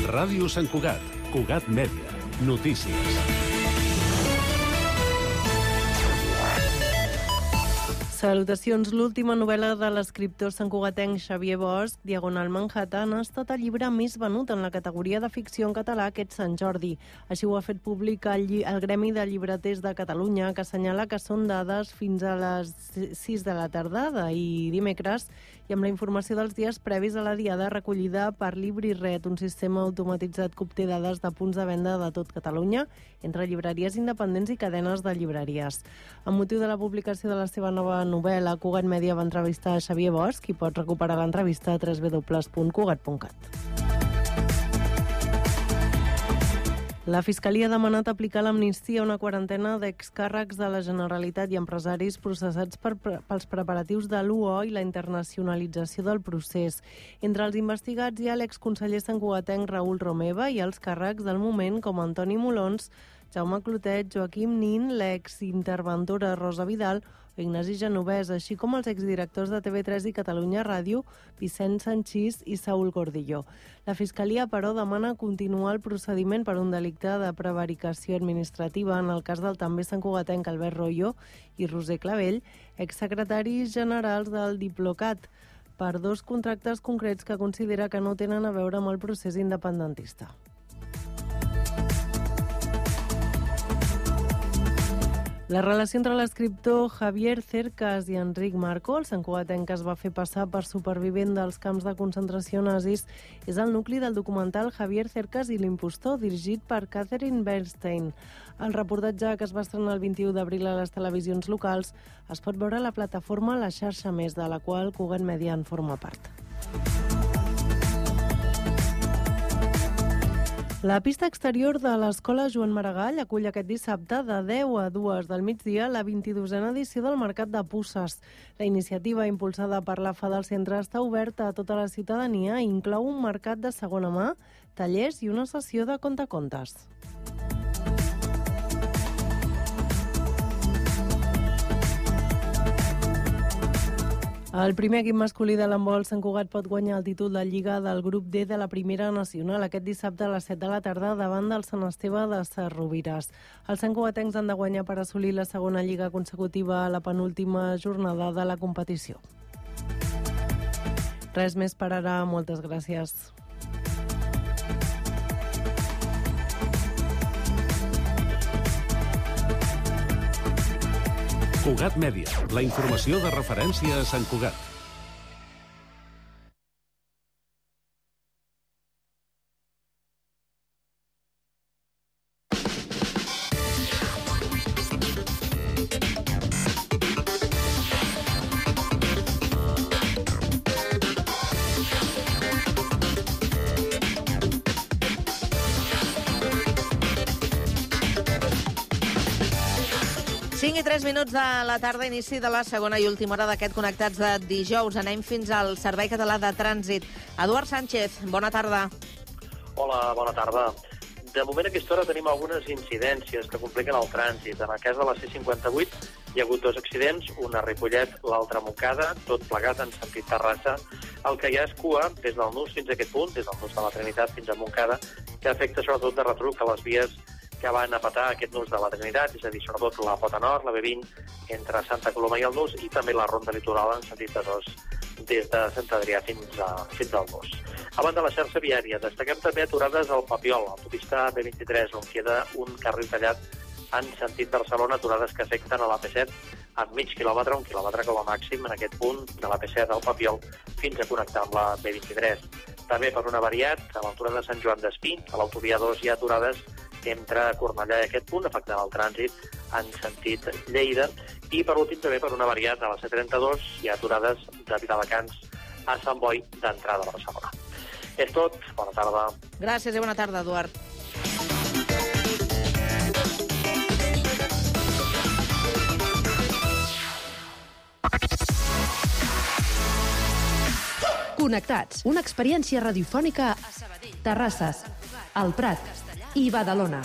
Ràdio Sant Cugat, Cugat Mèdia, notícies. Salutacions. L'última novel·la de l'escriptor santcugatenc Xavier Bosch, Diagonal Manhattan, ha estat el llibre més venut en la categoria de ficció en català aquest Sant Jordi. Així ho ha fet públic el Gremi de Llibreters de Catalunya, que assenyala que són dades fins a les 6 de la tarda d'ahir dimecres, i amb la informació dels dies previs a la diada recollida per LibriRed, un sistema automatitzat que obté dades de punts de venda de tot Catalunya, entre llibreries independents i cadenes de llibreries. Amb motiu de la publicació de la seva nova novel·la, Cugat Mèdia va entrevistar a Xavier Bosch, qui pot recuperar l'entrevista a www.cugat.cat. La Fiscalia ha demanat aplicar l'amnistia a una quarantena d'excàrrecs de la Generalitat i empresaris processats pels preparatius de l'UO i la internacionalització del procés. Entre els investigats hi ha l'exconseller santcugatenc Raül Romeva i els càrrecs del moment com Antoni Molons, Jaume Clotet, Joaquim Nin, l'exinterventora Rosa Vidal o Ignasi Genovès, així com els exdirectors de TV3 i Catalunya Ràdio, Vicent Sanchís i Saúl Gordillo. La Fiscalia, però, demana continuar el procediment per un delicte de prevaricació administrativa en el cas del també santcugatenc Albert Royo i Roser Clavell, exsecretaris generals del Diplocat, per 2 contractes concrets que considera que no tenen a veure amb el procés independentista. La relació entre l'escriptor Javier Cercas i Enric Marco, el santcugatenc que es va fer passar per supervivent dels camps de concentració nazis, és el nucli del documental Javier Cercas i l'impostor, dirigit per Catherine Bernstein. El reportatge, que es va estrenar el 21 d'abril a les televisions locals, es pot veure a la plataforma La Xarxa Més, de la qual Cugat Mèdia en forma part. La pista exterior de l'Escola Joan Maragall acull aquest dissabte de 10 a 2 del migdia la 22a edició del Mercat de Puces. La iniciativa, impulsada per l'AFA del centre, està oberta a tota la ciutadania i inclou un mercat de segona mà, tallers i una sessió de contacontes. El primer equip masculí de l'handbol Sant Cugat pot guanyar el títol de Lliga del grup D de la Primera Nacional aquest dissabte a les 7 de la tarda davant del Sant Esteve de Sarrovires. Els santcugatencs han de guanyar per assolir la segona Lliga consecutiva a la penúltima jornada de la competició. Res més per ara, moltes gràcies. Cugat Mèdia, la informació de referència a Sant Cugat. I 3 minuts de la tarda, inici de la segona i última hora d'aquest Connectats de dijous. Anem fins al Servei Català de Trànsit. Eduard Sánchez, bona tarda. Hola, bona tarda. De moment a aquesta hora tenim algunes incidències que compliquen el trànsit. En el cas de la C58 hi ha hagut 2 accidents, un a Ripollet, l'altre a Montcada, tot plegat en sentit Terrassa. El que hi ha és cua des del nus fins a aquest punt, des del nus de la Trinitat fins a Montcada, que afecta sobretot de retruc a les vies que van a petar aquest nus de la Trinitat, és a dir, sobretot la Pota Nord, la B20, entre Santa Coloma i el nus, i també la ronda litoral en sentit de dos, des de Sant Adrià fins al nus. A banda de la xarxa viària, destaquem també aturades al Papiol, l'autopista B23, on queda un carril tallat en sentit Barcelona, aturades que afecten a l'AP7 amb mig quilòmetre, 1 quilòmetre com a màxim en aquest punt de l'AP7 al Papiol fins a connectar amb la B23. També per una variat, a l'altura de Sant Joan d'Espí, a l'autovia 2 hi ha aturades entre Cornellà i aquest punt, afectant el trànsit en sentit Lleida, i per últim també per una variat a la C32 hi ha aturades de Viladecans a Sant Boi d'entrada a Barcelona. És tot, bona tarda. Gràcies i bona tarda, Eduard. Connectats, una experiència radiofònica a Sabadell, Terrassa, el Prat i Badalona.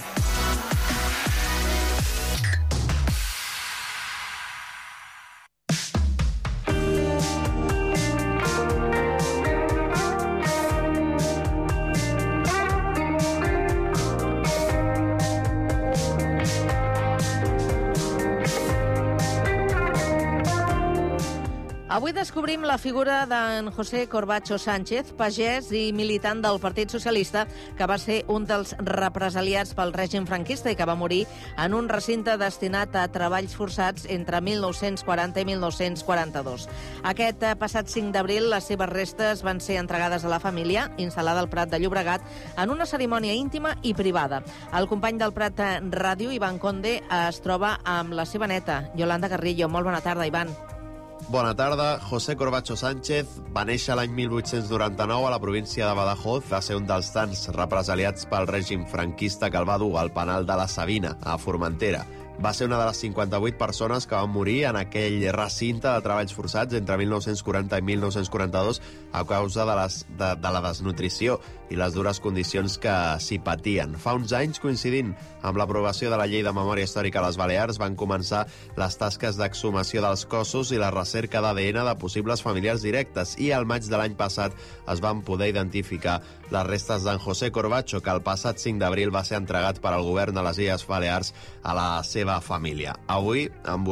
Avui descobrim la figura d'en José Corbacho Sánchez, pagès i militant del Partit Socialista, que va ser un dels represaliats pel règim franquista i que va morir en un recinte destinat a treballs forçats entre 1940 i 1942. Aquest passat 5 d'abril, les seves restes van ser entregades a la família, instal·lada al Prat de Llobregat, en una cerimònia íntima i privada. El company del Prat Ràdio, Ivan Conde, es troba amb la seva neta, Yolanda Carrillo. Molt bona tarda, Ivan. Bona tarda. José Corbacho Sánchez va néixer l'any 1899 a la província de Badajoz. Va ser un dels tants represaliats pel règim franquista que el va dur al penal de la Sabina, a Formentera. Va ser una de les 58 persones que van morir en aquell recinte de treballs forçats entre 1940 i 1942 a causa de la desnutrició i les dures condicions que s'hi patien. Fa uns anys, coincidint amb l'aprovació de la Llei de Memòria Històrica a les Balears, van començar les tasques d'exhumació dels cossos i la recerca d'ADN de possibles familiars directes, i al maig de l'any passat es van poder identificar les restes d'en José Corbacho, que el passat 5 d'abril va ser entregat per al govern de les Illes Balears a la seva família. Avui en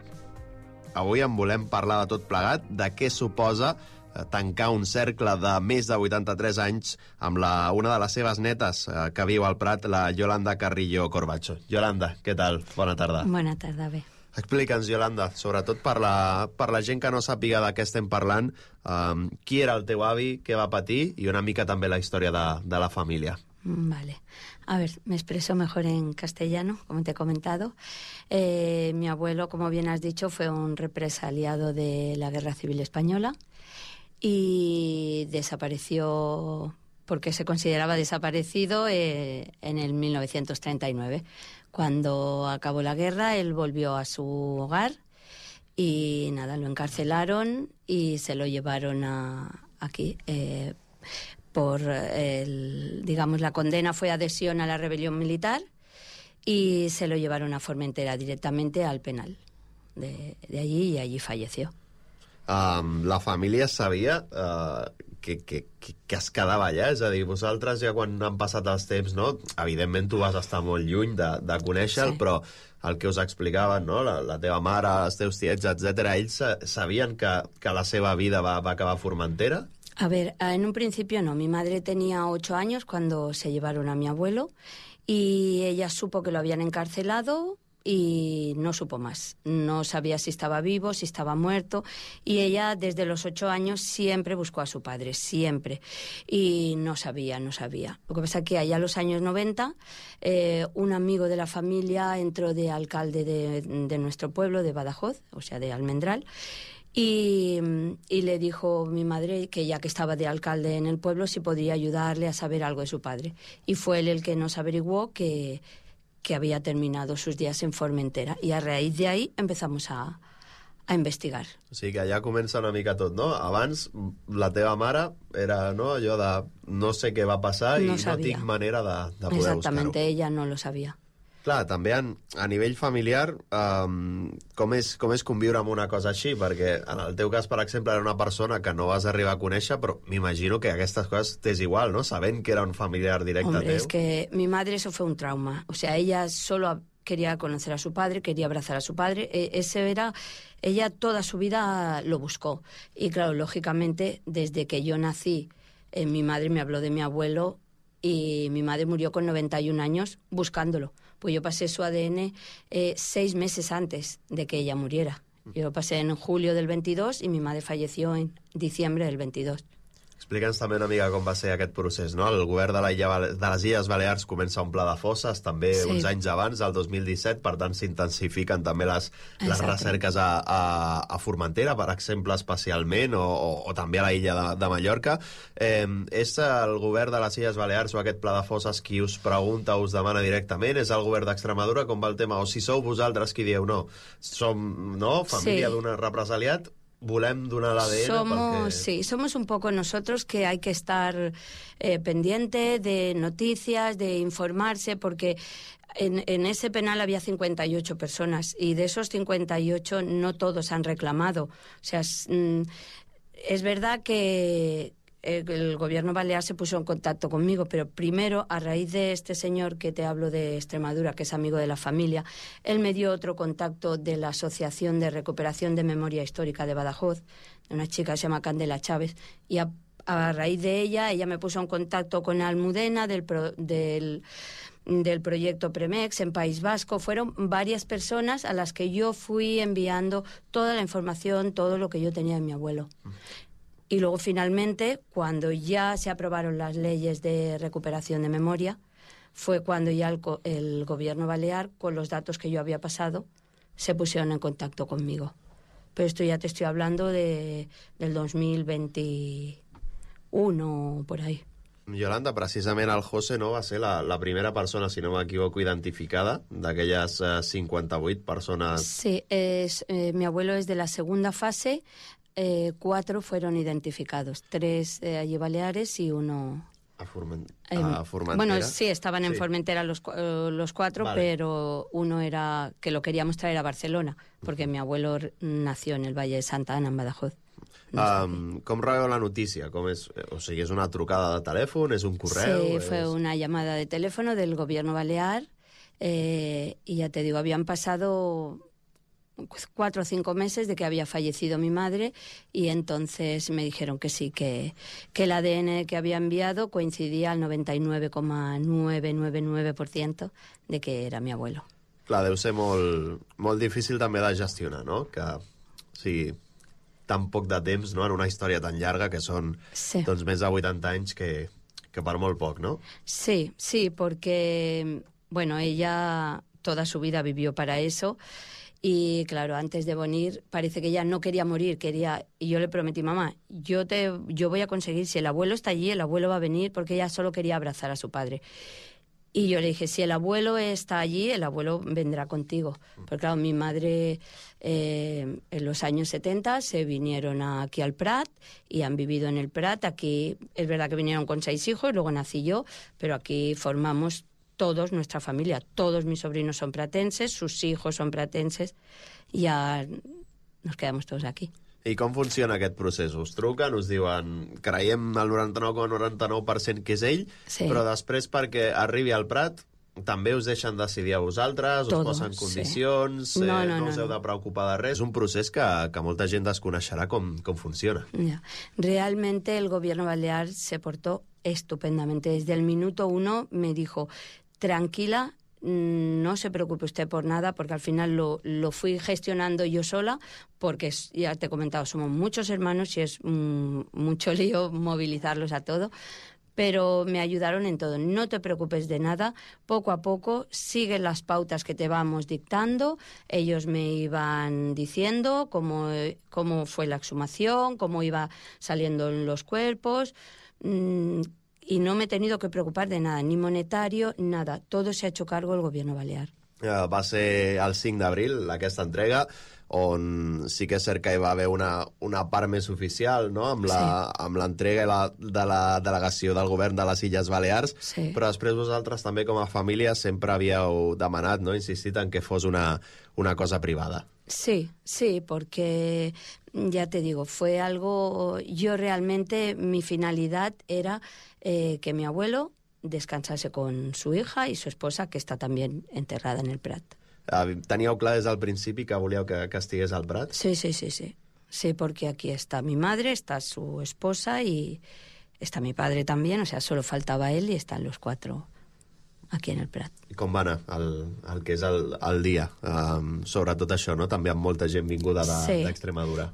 volem parlar de tot plegat, de què suposa tancar un cercle de més de 83 anys amb una de les seves netes que viu al Prat, la Yolanda Carrillo Corbacho. Yolanda, què tal? Bona tarda. Bona tarda, bé. Explica'ns, Yolanda, sobretot per la gent que no sàpiga de què estem parlant, qui era el teu avi, què va patir i una mica també la història de la família. Vale. A ver, me expreso mejor en castellano, como te he comentado. Mi abuelo, como bien has dicho, fue un represaliado de la Guerra Civil Española y desapareció porque se consideraba desaparecido en el 1939. Cuando acabó la guerra, él volvió a su hogar y nada, lo encarcelaron y se lo llevaron aquí. Digamos, la condena fue adhesión a la rebelión militar y se lo llevaron a Formentera directamente al penal de allí, y allí falleció. La família sabia que es quedava allà? És a dir, vosaltres ja quan han passat els temps, no? Evidentment tu vas estar molt lluny de conèixer-lo, sí, però el que us explicaven, no? La teva mare, els teus tiets, etc. Ells sabien que la seva vida va acabar a Formentera? A ver, en un principio no. Mi madre tenía 8 años cuando se llevaron a mi abuelo y ella supo que lo habían encarcelado y no supo más. No sabía si estaba vivo, si estaba muerto, y ella desde los 8 años siempre buscó a su padre, siempre. Y no sabía. Lo que pasa es que allá a los años 90 un amigo de la familia entró de alcalde de nuestro pueblo, de Badajoz, o sea, de Almendral, y le dijo mi madre que ya que estaba de alcalde en el pueblo, si podría ayudarle a saber algo de su padre. Y fue él el que nos averiguó que había terminado sus días en Formentera. I a raïs d'ahí empezamos a investigar. O sigui que allà comença una mica tot, no? Abans la teva mare era, no, allò de no sé què va passar i no tinc manera de poder buscar-ho. Exactamente, ella no lo sabía. Clar, també a nivell familiar, com és conviure amb una cosa així? Perquè en el teu cas, per exemple, era una persona que no vas arribar a conèixer, però m'imagino que aquestes coses t'és igual, ¿no? Sabent que era un familiar directe teu. Es que mi madre eso fue un trauma. O sea, ella solo quería conocer a su padre, quería abrazar a su padre. Ella toda su vida lo buscó. Y claro, lógicamente, desde que yo nací, mi madre me habló de mi abuelo y mi madre murió con 91 años buscándolo. Pues yo pasé su ADN 6 meses antes de que ella muriera. Yo lo pasé en julio del 22 y mi madre falleció en diciembre del 22. Explica'ns també una mica com va ser aquest procés, no? El govern de les Illes Balears comença a omplir de fosses, també sí, uns anys abans, el 2017, per tant s'intensifiquen també les recerques a Formentera, per exemple, especialment, o també a la illa de Mallorca. És el govern de les Illes Balears o aquest pla de fosses qui us pregunta o us demana directament? És el govern d'Extremadura? Com va el tema? O si sou vosaltres qui dieu no? Som, no?, família d'un represaliat, volem donar l'ADN Sí, somos un poco nosotros que hay que estar pendiente de noticias, de informarse, porque en ese penal había 58 personas y de esos 58 no todos han reclamado. O sea, es verdad que el gobierno balear se puso en contacto conmigo, pero primero, a raíz de este señor que te hablo de Extremadura, que es amigo de la familia, él me dio otro contacto de la Asociación de Recuperación de Memoria Histórica de Badajoz, de una chica que se llama Candela Chávez, y a raíz de ella me puso en contacto con Almudena del proyecto Premex en País Vasco. Fueron varias personas a las que yo fui enviando toda la información, todo lo que yo tenía de mi abuelo. Y luego finalmente, cuando ya se aprobaron las leyes de recuperación de memoria, fue cuando ya el gobierno balear, con los datos que yo había pasado, se pusieron en contacto conmigo. Pero esto ya te estoy hablando del 2021, por ahí. Yolanda, precisament el José no va ser la primera persona, si no m'equivoco, identificada d'aquelles 58 persones. Sí, mi abuelo es de la segunda fase. 4 fueron identificados, 3 allí Baleares y 1 a Formentera. Bueno, sí, estaban en Formentera los 4, vale. Pero uno era que lo queríamos traer a Barcelona, porque mi abuelo nació en el Valle de Santa Ana, en Badajoz. Com rebeu la notícia? O sigui, és una trucada de telèfon, és un correu? Sí, fue una llamada de teléfono del gobierno balear y ya te digo, habían pasado 4 o 5 meses de que había fallecido mi madre y entonces me dijeron que sí, que el ADN que había enviado coincidía al 99,999% de que era mi abuelo. Clar, deu ser molt difícil també de gestionar, no? Que, o sigui, tan poc de temps, no?, en una història tan llarga que són doncs, més de 80 anys que per molt poc, ¿no? Sí, porque, bueno, ella toda su vida vivió para eso. Y claro, antes de morir, parece que ella no quería morir, y yo le prometí, mamá, yo voy a conseguir, si el abuelo está allí, el abuelo va a venir, porque ella solo quería abrazar a su padre. Y yo le dije, si el abuelo está allí, el abuelo vendrá contigo. Porque claro, mi madre en los años 70 se vinieron aquí al Prat y han vivido en el Prat. Aquí es verdad que vinieron con 6 hijos, luego nací yo, pero aquí formamos todos, nuestra familia, todos mis sobrinos son pratenses, sus hijos son pratenses, y ya nos quedamos todos aquí. I com funciona aquest procés? Us truquen, us diuen creiem el 99,99% que és ell, però després perquè arribi al Prat també us deixen decidir a vosaltres, us posen condicions, no us heu de preocupar de res. És un procés que molta gent desconeixerà com funciona. Realmente el gobierno balear se portó estupendamente. Desde el minuto 1 me dijo, tranquila, no se preocupe usted por nada, porque al final lo fui gestionando yo sola, porque ya te he comentado, somos muchos hermanos y es mucho lío movilizarlos a todo, pero me ayudaron en todo. No te preocupes de nada, poco a poco sigue las pautas que te vamos dictando. Ellos me iban diciendo cómo fue la exhumación, cómo iba saliendo los cuerpos, y no me he tenido que preocupar de nada, ni monetario, nada. Todo se ha hecho cargo el gobierno balear. Va ser el 5 d'abril, aquesta entrega, on sí que és cert que hi va haver una part més oficial, no?, amb l'entrega de la delegació del govern de les Illes Balears, però després vosaltres també com a família sempre havíeu demanat, no?, insistit en que fos una cosa privada. Sí, porque ya te digo, fue algo, yo realmente mi finalidad era que mi abuelo descansase con su hija y su esposa, que está también enterrada en el Prat. Teníeu clar des del principi que volíeu que estigués al Prat? Sí. Sí, porque aquí está mi madre, está su esposa y está mi padre también, o sea, solo faltaba él y están los 4 aquí en el Prat. I com va anar el que és el dia? Sobretot això, no? També amb molta gent vinguda d'Extremadura.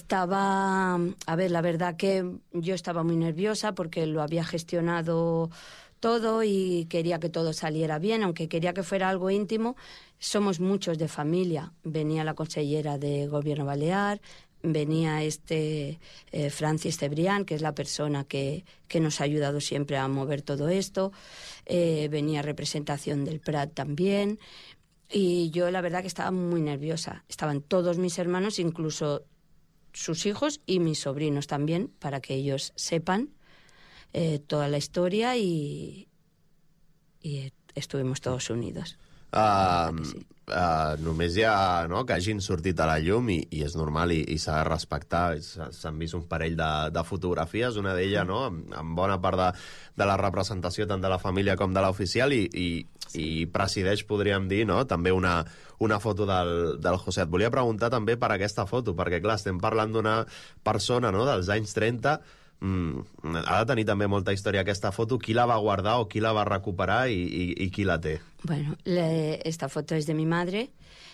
A ver, la verdad que yo estaba muy nerviosa porque lo había gestionado todo y quería que todo saliera bien, aunque quería que fuera algo íntimo. Somos muchos de familia. Venía la consellera de Gobierno Balear, venía Francis Cebrián, que es la persona que nos ha ayudado siempre a mover todo esto, venía representación del Prat también, y yo la verdad que estaba muy nerviosa. Estaban todos mis hermanos, incluso sus hijos y mis sobrinos también, para que ellos sepan toda la historia y estuvimos todos unidos. només hi ha que hagin sortit a la llum i és normal i s'ha de respectar. S'han vist un parell de fotografies, una d'elles amb bona part de la representació tant de la família com de l'oficial i presideix, podríem dir, també una foto del José. Et volia preguntar també per aquesta foto, perquè clar, estem parlant d'una persona dels anys 30. Ha de tenir també molta història aquesta foto. Qui la va guardar o qui la va recuperar i qui la té? Bueno, esta foto es de mi madre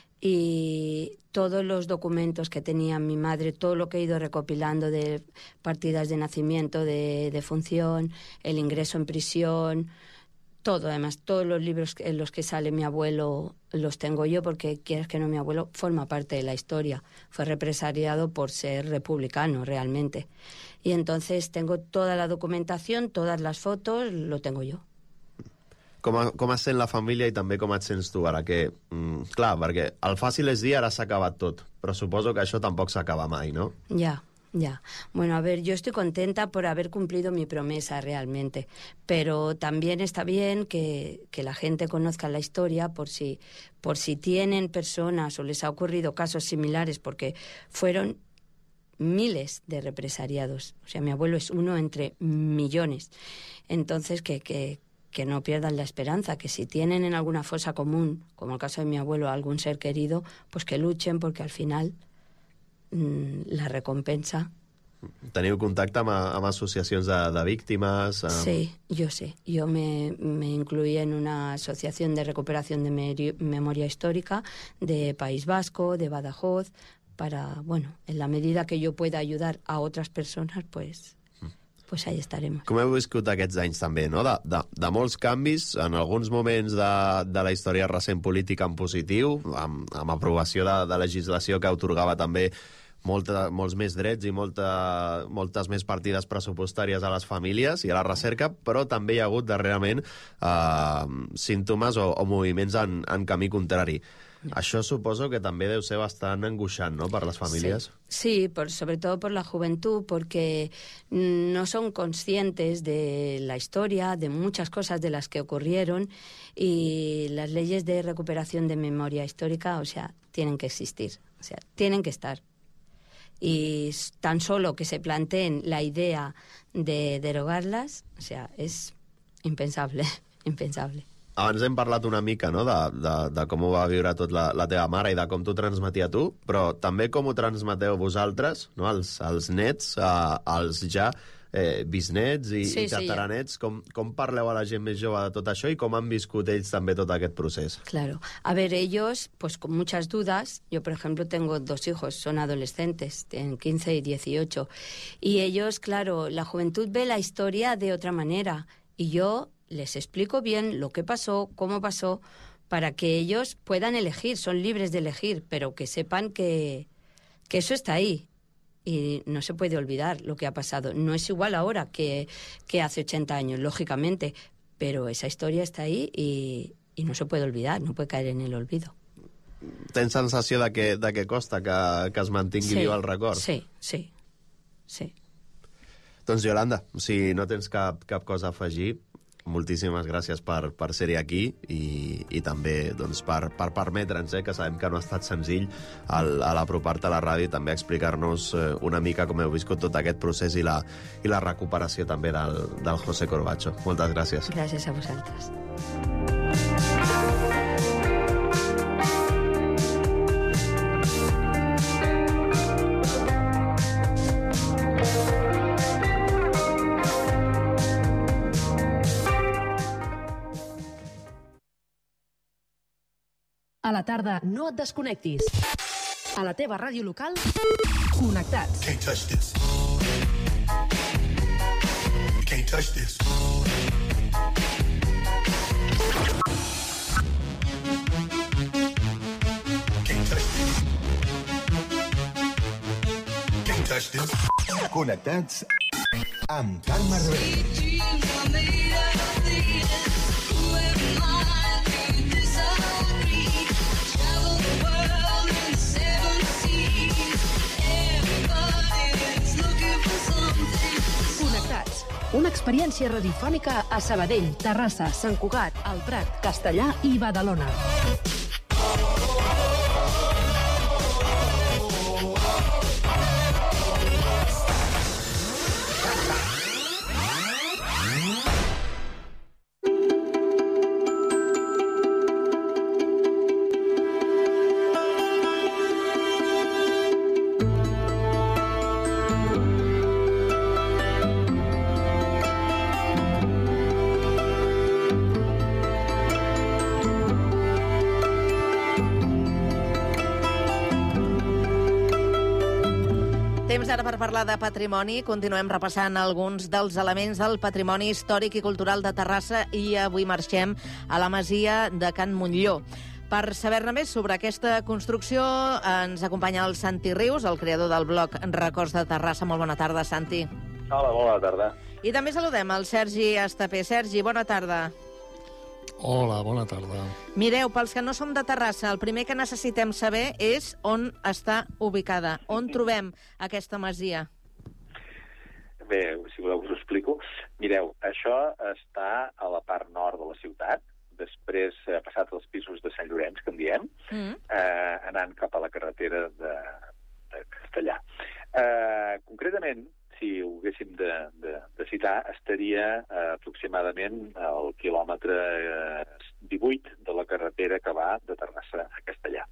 y todos los documentos que tenía mi madre, todo lo que he ido recopilando de partidas de nacimiento, de defunción, el ingreso en prisión, todo, además, todos los libros en los que sale mi abuelo los tengo yo, porque quieres que no, mi abuelo forma parte de la historia. Fue represaliado por ser republicano, realmente. Y entonces tengo toda la documentación, todas las fotos, lo tengo yo. Com es sent la família i també com et sents tu ara? Que, clar, perquè el fàcil és dir ara s'ha acabat tot, però suposo que això tampoc s'acaba mai, ¿no? Ya. Bueno, a ver, yo estoy contenta por haber cumplido mi promesa realmente, pero también está bien que la gente conozca la historia por si tienen personas o les ha ocurrido casos similares, porque fueron miles de represaliados. O sea, mi abuelo es uno entre millones. Entonces, que no pierdan la esperanza, que si tienen en alguna fosa común, como el caso de mi abuelo, algún ser querido, pues que luchen, porque al final la recompensa... Teniu contacte amb associacions de víctimes? Sí, yo sé. Yo me incluí en una asociación de recuperación de memoria histórica de País Vasco, de Badajoz, para, bueno, en la medida que yo pueda ayudar a otras personas, pues ahí estaremos. Com heu viscut aquests anys també, no? De molts canvis, en alguns moments de la història recent política en positiu, amb aprovació de legislació que atorgava també molts més drets i moltes més partides pressupostàries a les famílies i a la recerca, però també hi ha hagut darrerament símptomes o moviments en camí contrari. Això suposo que també deu ser bastant angoixant, ¿no?, per les famílies. Sí, sobre todo por la juventud, porque no son conscientes de la historia, de muchas cosas de las que ocurrieron, y las leyes de recuperación de memoria histórica, o sea, tienen que existir, o sea, tienen que estar. Y tan solo que se planteen la idea de derogarlas, o sea, es impensable, impensable. Abans hem parlat una mica, no?, de com ho va viure tot la teva mare i de com t'ho transmetia tu, però també com ho transmeteu vosaltres, no?, els nets, els ja bisnets i tataranets. Com parleu a la gent més jove de tot això i com han viscut ells també tot aquest procés? Claro. A ver, ellos, pues con muchas dudas. Yo, por ejemplo, tengo 2 hijos, son adolescentes, tienen 15 y 18. Y ellos, claro, la juventud ve la historia de otra manera. Y yo les explico bien lo que pasó, cómo pasó, para que ellos puedan elegir, son libres de elegir, pero que sepan que eso está ahí y no se puede olvidar lo que ha pasado. No es igual ahora que hace 80 años, lógicamente, pero esa historia está ahí y no se puede olvidar, no puede caer en el olvido. Tens sensació de que costa que es mantingui viu el record? Sí. Doncs, Yolanda, si no tens cap cosa a afegir, moltíssimes gràcies per ser-hi aquí i també doncs, per permetre'ns, que sabem que no ha estat senzill a l'apropar-te a la ràdio i també explicar-nos una mica com heu viscut tot aquest procés i la recuperació també del José Corbacho. Moltes gràcies. Gràcies a vosaltres. A la tarda, no et desconnectis. A la teva ràdio local, connectats. Can't touch this. You can't touch this. Can't touch this. Can't touch this. Connectats amb Carme Rebell. Una experiència radiofònica a Sabadell, Terrassa, Sant Cugat, El Prat, Castellar i Badalona. Temps ara per parlar de patrimoni. Continuem repassant alguns dels elements del patrimoni històric i cultural de Terrassa i avui marxem a la masia de Can Montllor. Per saber-ne més sobre aquesta construcció ens acompanya el Santi Rius, el creador del blog Records de Terrassa. Molt bona tarda, Santi. Hola, bona tarda. I també saludem el Sergi Estapé. Sergi, bona tarda. Hola, bona tarda. Mireu, pels que no som de Terrassa, el primer que necessitem saber és on està ubicada, on trobem aquesta masia. Bé, si voleu us ho explico. Mireu, això està a la part nord de la ciutat, després passat els pisos de Sant Llorenç, que en diem, anant cap a la carretera de Castellà. Concretament, si ho haguéssim de citar, estaria aproximadament al quilòmetre 18 de la carretera que va de Terrassa a Castellà.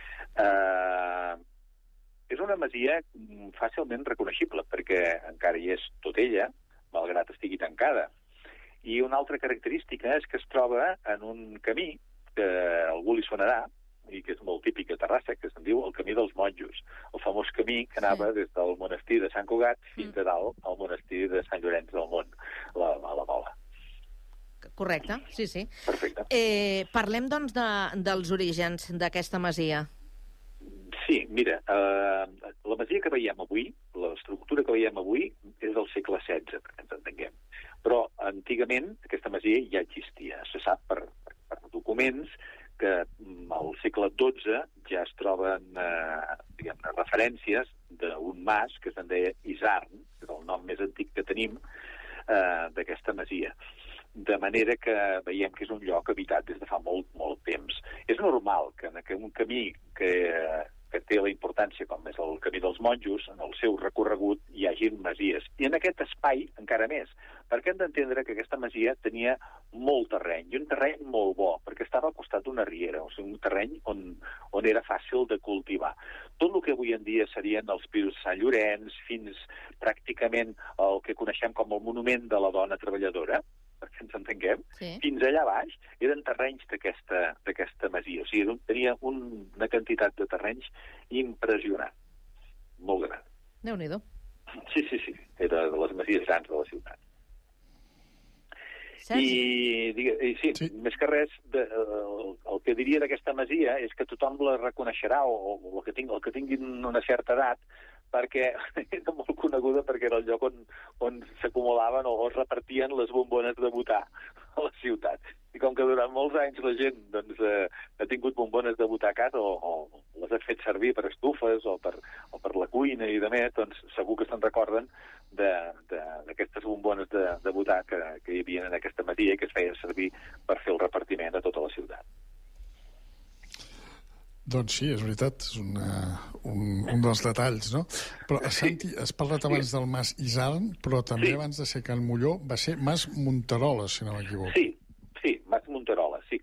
És una masia fàcilment reconeixible, perquè encara hi és tot ella, malgrat estigui tancada. I una altra característica és que es troba en un camí que a algú li sonarà, i que és molt típic a Terrassa, que se'n diu el Camí dels Monjos, el famós camí que anava des del monestir de Sant Cugat fins a dalt al monestir de Sant Llorenç del Mont, a la Mola. Correcte, sí. Perfecte. Parlem, doncs, dels orígens d'aquesta masia. Sí, mira, la masia que veiem avui, l'estructura que veiem avui, és del segle XVI, perquè ens entenguem. Però antigament aquesta masia ja existia. Se sap per documents que al segle XII ja es troben referències d'un mas que se'n deia Isarn, que és el nom més antic que tenim d'aquesta masia. De manera que veiem que és un lloc habitat des de fa molt, molt temps. És normal que en un camí que té la importància com és el Camí dels Monjos, en el seu recorregut hi hagi masies. I en aquest espai encara més, perquè hem d'entendre que aquesta masia tenia molt terreny, i un terreny molt bo, perquè estava al costat d'una riera, o sigui, un terreny on era fàcil de cultivar. Tot el que avui en dia serien els pisos de Sant Llorenç, fins pràcticament el que coneixem com el monument de la dona treballadora, perquè ens entenguem, fins allà baix eren terrenys d'aquesta masia. O sigui, tenia una quantitat de terrenys impressionant, molt gran. Déu-n'hi-do. Sí, era de les masies grans de la ciutat. Sí, més que res, el que diria d'aquesta masia és que tothom la reconeixerà, o el que tinguin una certa edat, perquè era molt coneguda perquè era el lloc on s'acumulaven o es repartien les bombones de butà a la ciutat. I com que durant molts anys la gent ha tingut bombones de butà a casa o les ha fet servir per estufes o per la cuina i demés, doncs segur que se'n recorden d'aquestes bombones de butà que hi havia en aquesta masia i que es feien servir per fer el repartiment a tota la ciutat. Doncs sí, és veritat, és un dels detalls, no? Però, Santi, has parlat abans del Mas Isarn, però també abans de ser Can Montllor va ser Mas Monterola, si no m'equivoco. Sí, Mas Monterola, sí.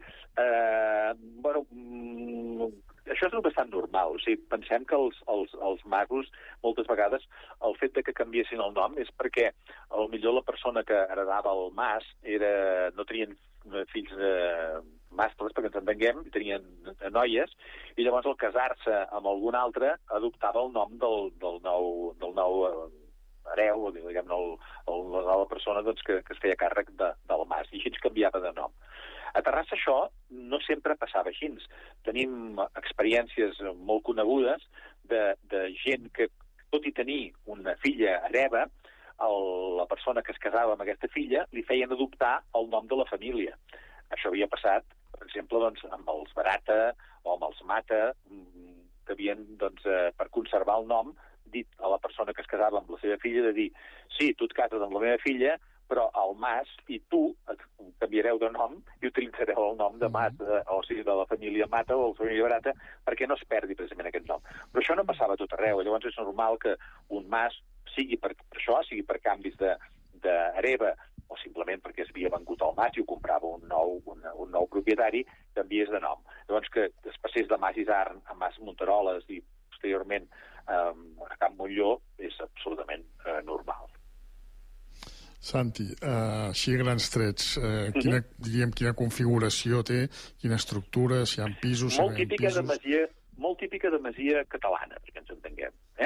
Això és bastant normal. O sigui, pensem que els masos, moltes vegades, el fet de que canviessin el nom és perquè potser la persona que heredava el mas no tenien fills mascles, perquè ens entenguem, tenien noies, i llavors al casar-se amb algun altre adoptava el nom del nou hereu, diguem-ne, la nova persona que es feia càrrec del mas, i així ens canviava de nom. A Terrassa això no sempre passava així. Tenim experiències molt conegudes de gent que, tot i tenir una filla hereva, la persona que es casava amb aquesta filla li feien adoptar el nom de la família. Això havia passat, per exemple, amb els Barata o amb els Mata, que havien, per conservar el nom, dit a la persona que es casava amb la seva filla de dir, sí, tu et cases amb la meva filla, però el Mas i tu et canviareu de nom i utilitzareu el nom de Mata, o sigui, de la família Mata o de la família Barata, perquè no es perdi precisament aquest nom. Però això no passava a tot arreu. Llavors és normal que un Mas, sigui per això, sigui per canvis d'hereva, o simplement perquè es havia vengut el mas i ho comprava un nou propietari, canviés de nom. Llavors que es passés de Mas Isarn a Mas Monteroles i posteriorment a Can Montllor és absolutament normal. Santi, així a grans trets, quina configuració té, quina estructura, si hi ha pisos, Molt típica de masia catalana, perquè ens entenguem.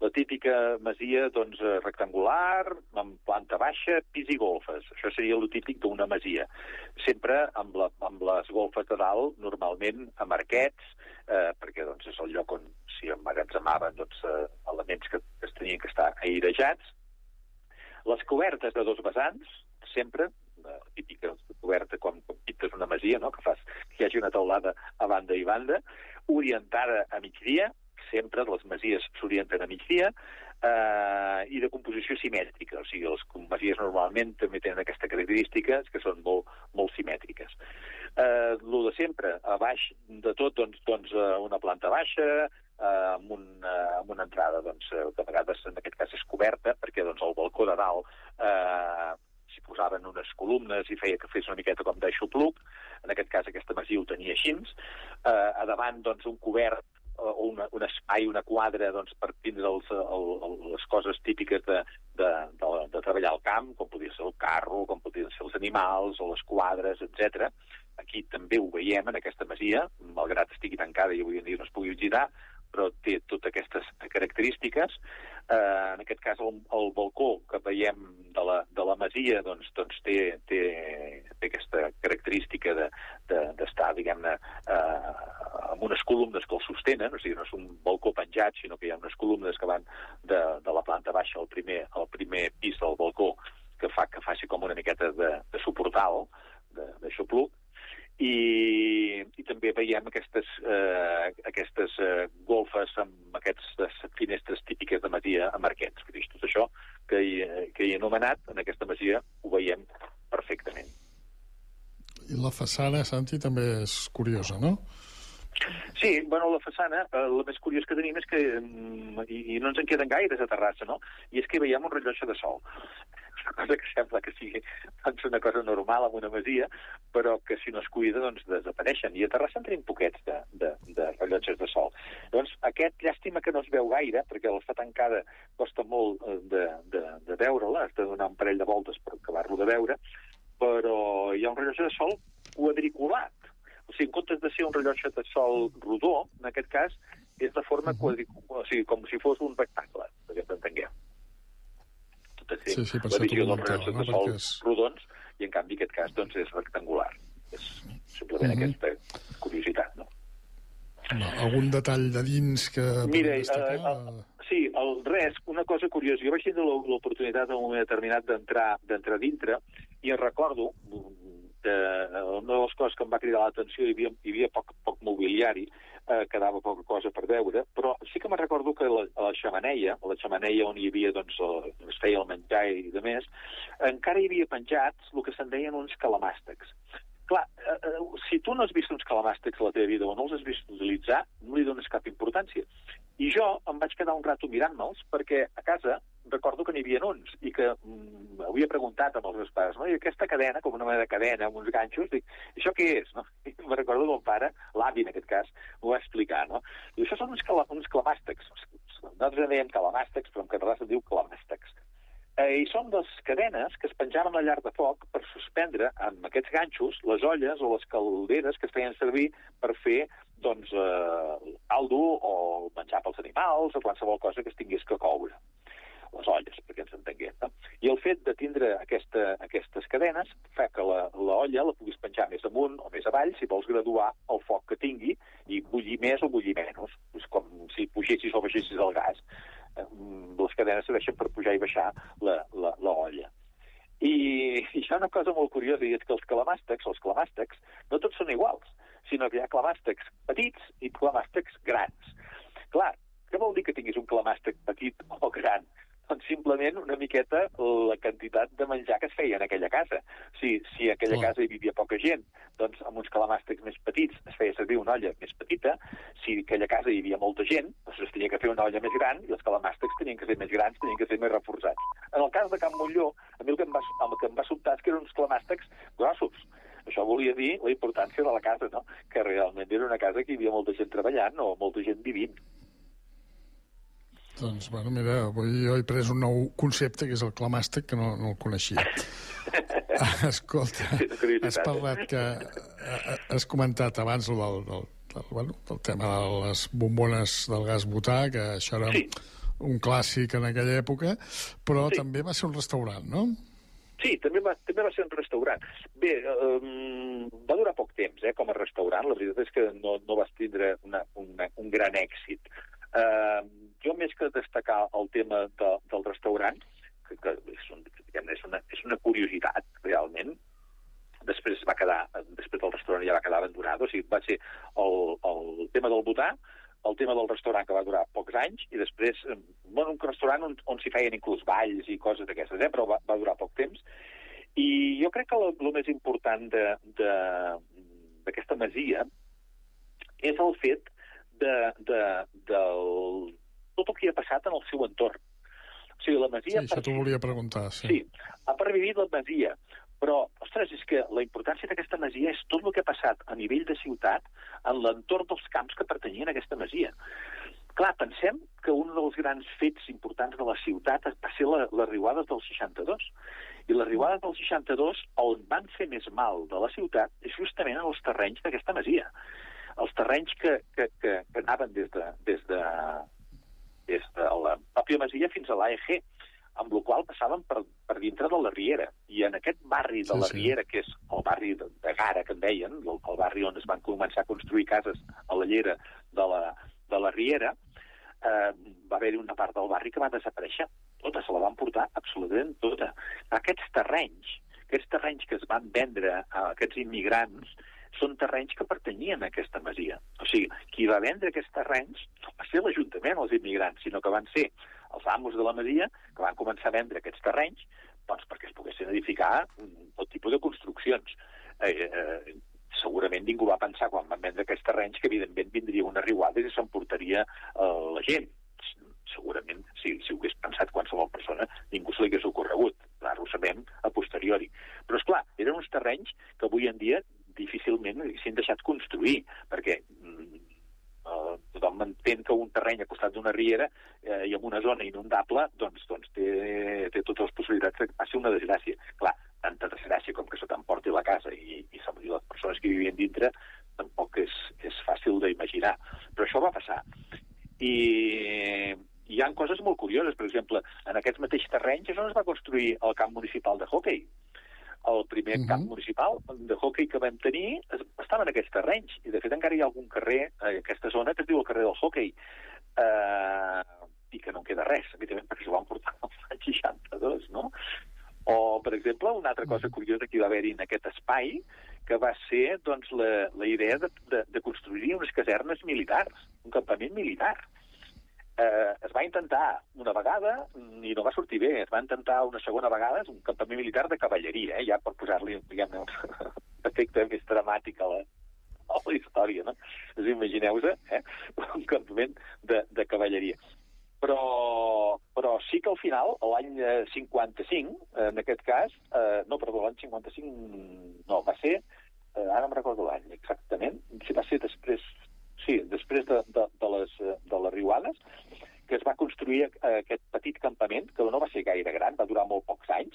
la típica masia doncs, rectangular, amb planta baixa, pis i golfes. Això seria el típic d'una masia. Sempre amb les golfes de dalt, normalment amb arquets, perquè doncs, és el lloc on s'hi emmagatzemaven elements que es tenien que estar airejats. Les cobertes de 2 vessants, sempre, la típica coberta quan pintes una masia, no? Que hi hagi una teulada a banda i banda, orientada a migdia, sempre les masies s'orienten a migdia, i de composició simètrica. O sigui, les masies normalment també tenen aquestes característiques que són molt simètriques. Lo de sempre, a baix de tot, doncs una planta baixa, amb una entrada, doncs, que a vegades en aquest cas és coberta, perquè doncs, el balcó de dalt s'hi posaven unes columnes i feia que fes una miqueta com d'aixopluc. En aquest cas aquesta masia ho tenia així. A davant, doncs, un cobert o un espai, una quadra, doncs, per tindre les coses típiques de treballar al camp, com podia ser el carro, com podien ser els animals o les quadres, etc. Aquí també ho veiem, en aquesta masia, malgrat estigui tancada i avui en dia no es pugui visitar, però té totes aquestes característiques. En aquest cas, el balcó que veiem de la masia doncs té aquesta característica d'estar, diguem-ne, amb unes columnes que el sostenen, o sigui, no és un balcó penjat, sinó que hi ha unes columnes que van de la planta baixa al primer pis del balcó, que faci com una miqueta de suportal, d'aixopluc. I també veiem aquestes golfes amb aquestes finestres típiques de masia amb arquets. Tot això que he anomenat, en aquesta masia ho veiem perfectament. I la façana, Santi, també és curiosa, no? Sí, bueno, la façana, el més curiós que tenim és que, i no ens en queden gaires a Terrassa, no? I és que veiem un rellotge de sol. Una cosa que sembla que sigui una cosa normal en una masia, però que si no es cuida, doncs desapareixen. I a Terrassa en tenim poquets de rellotges de sol. Llavors, aquest, llàstima que no es veu gaire, perquè l'estar tancada costa molt de veure-la, has de donar un parell de voltes per acabar-lo de veure, però hi ha un rellotge de sol quadriculat. O sigui, en comptes de ser un rellotge de sol rodó, en aquest cas, és de forma quadriculada, o sigui, com si fos un rectangle, perquè ens entenguem. Sí, per la visió dels rellotges de sol rodons, i en canvi aquest cas doncs, és rectangular. És simplement aquesta curiositat, no? Algun detall de dins que... Mira, sí, una cosa curiosa. Jo vaig tindre l'oportunitat en un moment determinat d'entrar dintre, i recordo una de les coses que em va cridar l'atenció, hi havia poc mobiliari, quedava poca cosa per veure, però sí que me'n recordo que a la xemeneia on hi havia, doncs, es feia el menjar i de més, encara hi havia penjats el que se'n deien uns calamàstecs. Clar, si tu no has vist uns calamàstecs a la teva vida o no els has vist utilitzar, no li dones cap importància. I jo em vaig quedar un rato mirant-me'ls perquè a casa recordo que n'hi havia uns i que havia preguntat amb els meus pares, no? I aquesta cadena, com una mena de cadena amb uns ganxos, dic, això què és? No? I me'n recordo que el pare, l'avi en aquest cas, m'ho va explicar, no? I això són uns calamàstecs. Nosaltres en dèiem calamàstecs, però en català se'n diu calamàstecs. I són les cadenes que es penjaven a la llar de foc per suspendre amb aquests ganxos les olles o les calderes que es feien servir per fer doncs, caldo o menjar pels animals o qualsevol cosa que es tingués que coure. Les olles, perquè ens entenguem. No? I el fet de tindre aquestes cadenes fa que l'olla la puguis penjar més amunt o més avall si vols graduar el foc que tingui i bullir més o bullir menys. És com si pugessis o baixessis el gas. Les cadenes serveixen per pujar i baixar l'olla. I hi ha una cosa molt curiosa, i és que els calamàstecs no tots són iguals, sinó que hi ha calamàstecs petits i calamàstecs grans. Clar, què vol dir que tinguis un calamàstec petit o gran? Doncs simplement una miqueta la quantitat de menjar que es feia en aquella casa. Si a aquella casa hi vivia poca gent, doncs amb uns calamàstecs més petits es feia servir una olla més petita. Si a aquella casa hi havia molta gent, doncs es tenia que fer una olla més gran i els calamàstecs tenien que ser més grans, tenien que ser més reforçats. En el cas de Can Montllor, a mi el que em va sobtar és que eren uns calamàstecs grossos. Això volia dir la importància de la casa, no? Que realment era una casa que hi havia molta gent treballant o molta gent vivint. Doncs, bueno, mira, avui jo he pres un nou concepte, que és el clamàstec, que no el coneixia. Escolta, has parlat que... Has comentat abans del tema de les bombones del gas butà, que això era un clàssic en aquella època, però també va ser un restaurant, no? Sí, també va ser un restaurant. Bé, va durar poc temps, com a restaurant. La veritat és que no vas tindre un gran èxit. Jo, més que destacar el tema del restaurant, que és una curiositat, realment, després del restaurant ja va quedar abandonat, o sigui, va ser el tema del botà, el tema del restaurant, que va durar pocs anys, i després, un restaurant on s'hi feien inclús balls i coses d'aquestes, però va durar poc temps. I jo crec que el més important d'aquesta masia és el fet de tot el que ha passat en el seu entorn. O sigui, la masia... Sí, això t'ho volia preguntar, sí. Sí, ha pervivit la masia, però, ostres, és que la importància d'aquesta masia és tot el que ha passat a nivell de ciutat en l'entorn dels camps que pertanyien a aquesta masia. Clar, pensem que un dels grans fets importants de la ciutat va ser les riuades del 62. I les riuades del 62, on van fer més mal de la ciutat, és justament en els terrenys d'aquesta masia. Els terrenys que anaven des de la pròpia masia fins a l'AEG, amb la qual passaven per dintre de la Riera. I en aquest barri de la Riera, que és el barri de Gara, que en deien, el barri on es van començar a construir cases a la llera de la Riera, va haver-hi una part del barri que va desaparèixer. Tota, se la van portar absolutament tota. Aquests terrenys que es van vendre a aquests immigrants són terrenys que pertanyien a aquesta masia. O sigui, qui va vendre aquests terrenys no va ser l'Ajuntament, els immigrants, sinó que van ser els amos de la masia que van començar a vendre aquests terrenys perquè es poguessin edificar tot tipus de construccions. Segurament ningú va pensar, quan van vendre aquests terrenys, que evidentment vindria una riuada i s'emportaria la gent. Segurament, si ho hagués pensat qualsevol persona, ningú se li hagués ocorregut. Ara ho sabem a posteriori. Però, esclar, eren uns terrenys que avui en dia difícilment s'han deixat construir, perquè tothom entén que un terreny a costat d'una riera i en una zona inundable doncs té totes les possibilitats que passi una desgràcia. Clar, tanta desgràcia com que se t'emporti la casa i les persones que vivien dintre tampoc és fàcil d'imaginar. Però això va passar. I hi ha coses molt curioses. Per exemple, en aquests mateixos terrenys és on es va construir el camp municipal de hoquei. El primer camp municipal de hoquei que vam tenir estava en aquests terrenys. I, de fet, encara hi ha algun carrer a aquesta zona que es diu el carrer del hoquei. I que no en queda res, evidentment, perquè s'ho van portar als 62, no? O, per exemple, una altra cosa curiosa que hi va haver-hi en aquest espai, que va ser doncs, la idea de construir unes casernes militars, un campament militar. Es va intentar una vegada i no va sortir bé. Es va intentar una segona vegada, un campament militar de cavalleria, ja per posar-li un efecte més dramàtic a la història, no? Imagineu-vos, un campament de cavalleria. Però sí que al final, l'any 55, en aquest cas, l'any 55 no, va ser, ara em recordo l'any exactament, si va ser després de les riuades, que es va construir aquest petit campament, que no va ser gaire gran, va durar molt pocs anys,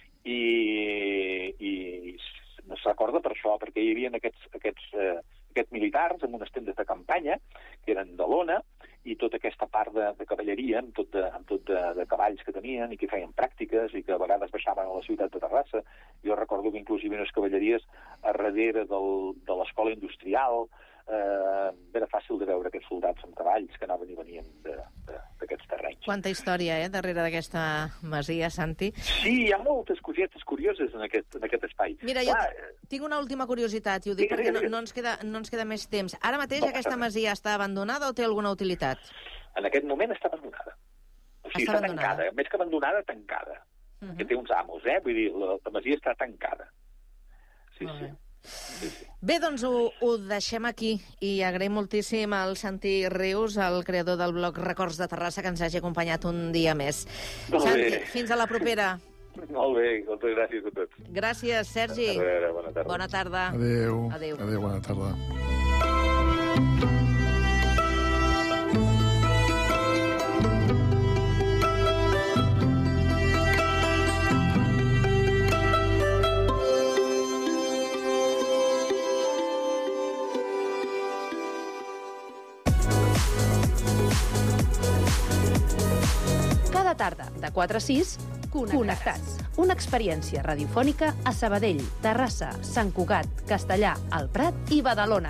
i no es recorda per això, perquè hi havia aquests militars amb unes tendes de campanya, que eren de lona, i tota aquesta part de cavalleria, amb tot de cavalls que tenien i que feien pràctiques i que a vegades baixaven a la ciutat de Terrassa. Jo recordo que inclús hi havia unes cavalleries a darrere de l'escola industrial. Era fàcil de veure aquests soldats amb cavalls que anaven i venien d'aquests terrenys. Quanta història, darrere d'aquesta masia, Santi. Sí, hi ha moltes cosetes curioses en aquest espai. Mira, jo tinc una última curiositat, i ho dic perquè no ens queda més temps. Ara mateix aquesta masia està abandonada o té alguna utilitat? En aquest moment està abandonada. O sigui, està tancada. Més que abandonada, tancada. Que té uns amos, Vull dir, la masia està tancada. Sí. Bé, doncs ho deixem aquí i agraïm moltíssim al Santi Rius, el creador del blog Records de Terrassa, que ens hagi acompanyat un dia més. Santi, fins a la propera. Molt bé, moltes gràcies a tots. Gràcies, Sergi. A veure, bona tarda. Bona tarda. Adéu, bona tarda. tarda, de 4 a 6, Connectats. Una experiència radiofònica a Sabadell, Terrassa, Sant Cugat, Castellà, El Prat i Badalona.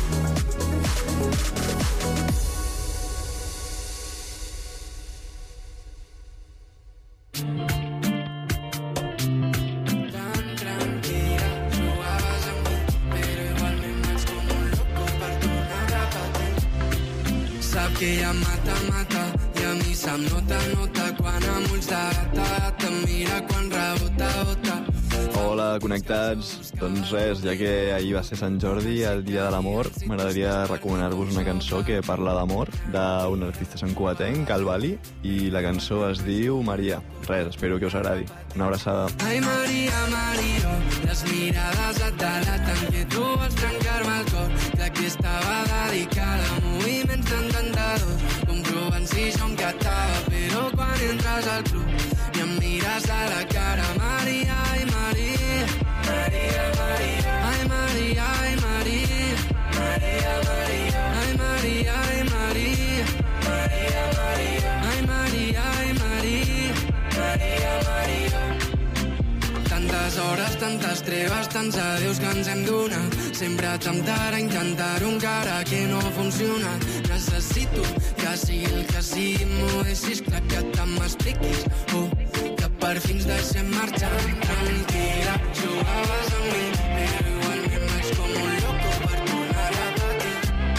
Sap que ella mata i a mi se'm nota quan amb ulls de gata te mira quan rebota. Hola, connectats. Doncs res, ja que ahir va ser Sant Jordi, el dia de l'amor, m'agradaria recomanar-vos una cançó que parla d'amor d'un artista santcugatenc, el Bali, i la cançó es diu Maria. Res, espero que us agradi. Una abraçada. Ai, Maria, les mirades et delaten que tu vols trencar-me el cor, que aquí estava dedicada a moviments d'encantadors, comprovant si jo em catava, però quan entres al club i em mires a la cara, Maria, ai, Maria, Maria, Maria, ai, Maria, ai, Maria, Maria, Maria, ai, Maria, ai, Maria, Maria, Maria, ai, Maria, ai, Maria, Maria, Maria. Tantes hores, tantes treves, tants adeus que ens hem donat. Sempre temptar a intentar-ho encara que no funciona. Necessito que sigui el que sigui, m'ho deixis clar, que tant m'expliquis. Que per fi ens deixem marxar. Tranquil·la, jugaves amb mi, però igualment vaig com un loco per tornar a repetir.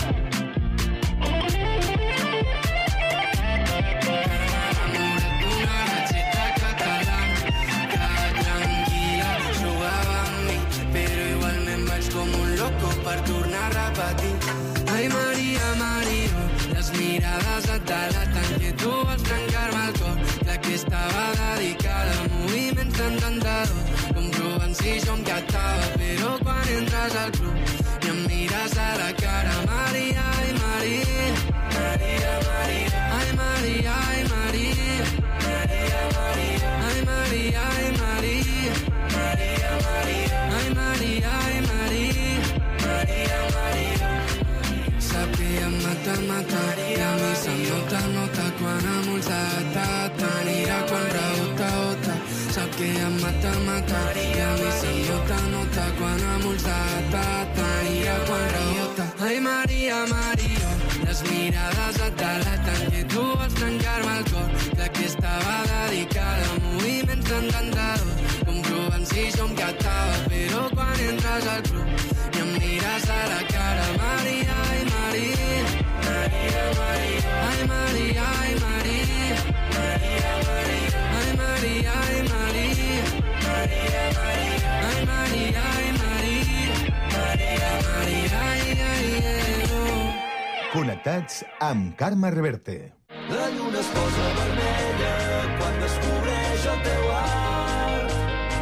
Enamorat d'una ratxeta catalana, que tranquil·la, jugava amb mi, però igualment vaig com un loco per tornar a repetir. Ai, Maria, Maria, les mirades et delaten que tu vols trencar-me el cor, que aquí estava dedicada a moviments d'encantadors, comprovant si jo em catava, però quan entres al club i em mires a la cara, Maria, ai, Maria, Maria, Maria, ai, Maria, ai, Maria, Maria, Maria, ai, Maria, ai, Maria, Maria, Maria, ai, Maria, ai, Maria, Maria, Maria. Sap que em mata i a mi se'm nota quan amb ulls de gata t'anirà quan rebota. Sap que em mata i a mi se'm nota quan amb ulls de gata t'anirà quan rebota. Ai, Maria, Maria, les mirades et delaten que tu vols trencar-me el cor, que aquí estava dedicada a moviments d'encantadors, comprovant si jo em catava, però quan entres al club i em mires a la cara, Maria, ai, Maria, Maria, Maria, ai, Maria, ai, Maria, Maria, Maria, ai, Maria, ai, Maria, Maria, Maria, ai, Maria, ai, Maria, Maria, Maria, ai, ai, ai, oh. Connectats amb Carme Reverte. La lluna es posa vermella quan descobreix el teu art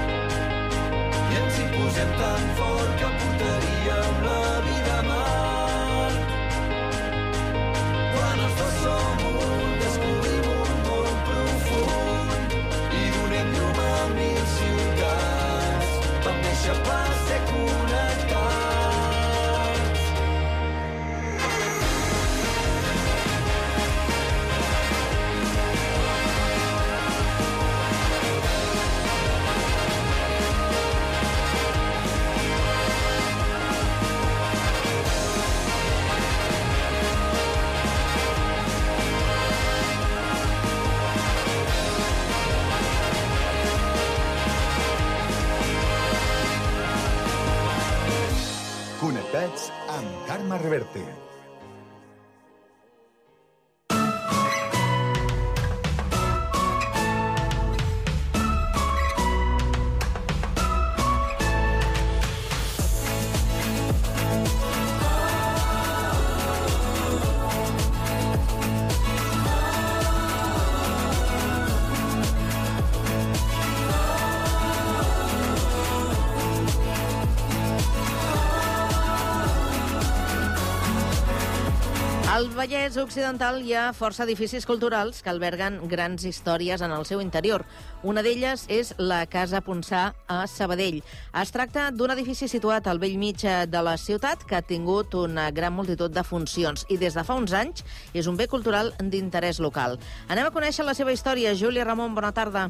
i ens hi posem tan fort que portaríem la vida a mar. Quan els dos som un, descobrim un món profund i donem llum a 1000 ciutats. Vam néixer per ser connectats. Connectats amb Carme Reverte. Al Vallès Occidental hi ha força edificis culturals que alberguen grans històries en el seu interior. Una d'elles és la Casa Ponsà a Sabadell. Es tracta d'un edifici situat al bell mig de la ciutat que ha tingut una gran multitud de funcions i des de fa uns anys és un bé cultural d'interès local. Anem a conèixer la seva història. Júlia Ramon, bona tarda.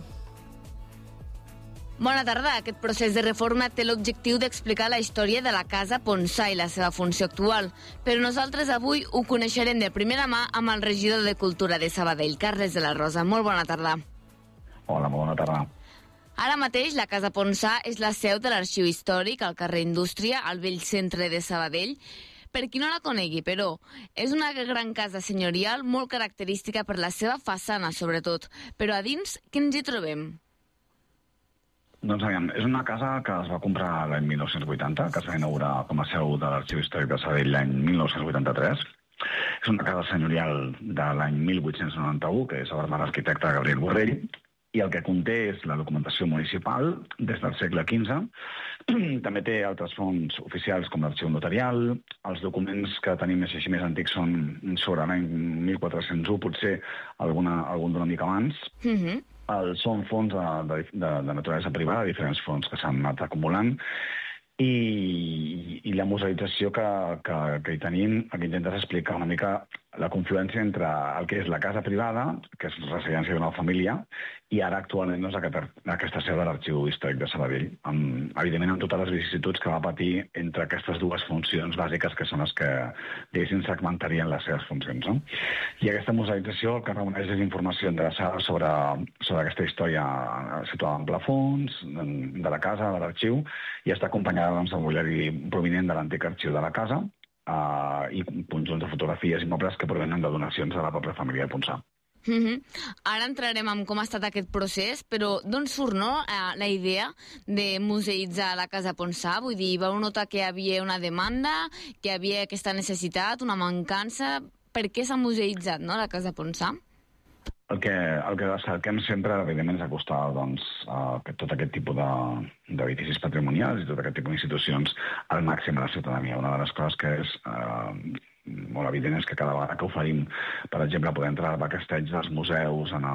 Bona tarda. Aquest procés de reforma té l'objectiu d'explicar la història de la Casa Ponsà i la seva funció actual. Però nosaltres avui ho coneixerem de primera mà amb el regidor de Cultura de Sabadell, Carles de la Rosa. Molt bona tarda. Hola, molt bona tarda. Ara mateix la Casa Ponsà és la seu de l'Arxiu Històric al carrer Indústria, al vell centre de Sabadell. Per qui no la conegui, però, és una gran casa senyorial molt característica per la seva façana, sobretot. Però a dins, què ens hi trobem? Doncs aviam, és una casa que es va comprar l'any 1980, que es va inaugurar com a seu de l'Arxiu Històric de Sabadell l'any 1983. És una casa senyorial de l'any 1891, que és obra de l'arquitecte Gabriel Borrell, i el que conté és la documentació municipal des del segle XV. També té altres fonts oficials com l'arxiu notarial. Els documents que tenim més antics són sobre l'any 1401, potser algun d'una mica abans. Són fons de naturalesa privada, diferents fons que s'han anat acumulant, i la museïtzació que hi tenim, el que intentes explicar una mica la confluència entre el que és la casa privada, que és residència d'una família, i ara actualment doncs, aquesta seu de l'Arxiu Històric de Sabadell, evidentment amb totes les vicissituds que va patir entre aquestes dues funcions bàsiques que són les que, diguéssim, segmentarien les seves funcions. No? I aquesta museïtzació el que reuneix és informació endreçada sobre aquesta història situada en plafons de la casa, de l'arxiu, i està acompanyada doncs, del mobiliari provinent de l'antic arxiu de la casa, i conjunts de fotografies i mobles que provenen de donacions de la pròpia família de Ponsà. Ara entrarem en com ha estat aquest procés, però d'on surt la idea de museïtzar la Casa Ponsà? Vull dir, vau notar que hi havia una demanda, que hi havia aquesta necessitat, una mancança. Per què s'ha museïtzat la Casa Ponsà? El que cerquem sempre, evidentment, és acostar tot aquest tipus d'edificis patrimonials i tot aquest tipus d'institucions al màxim a la ciutadania. Una de les coses que és molt evident és que cada vegada que oferim, per exemple, poder entrar a backstages dels museus, en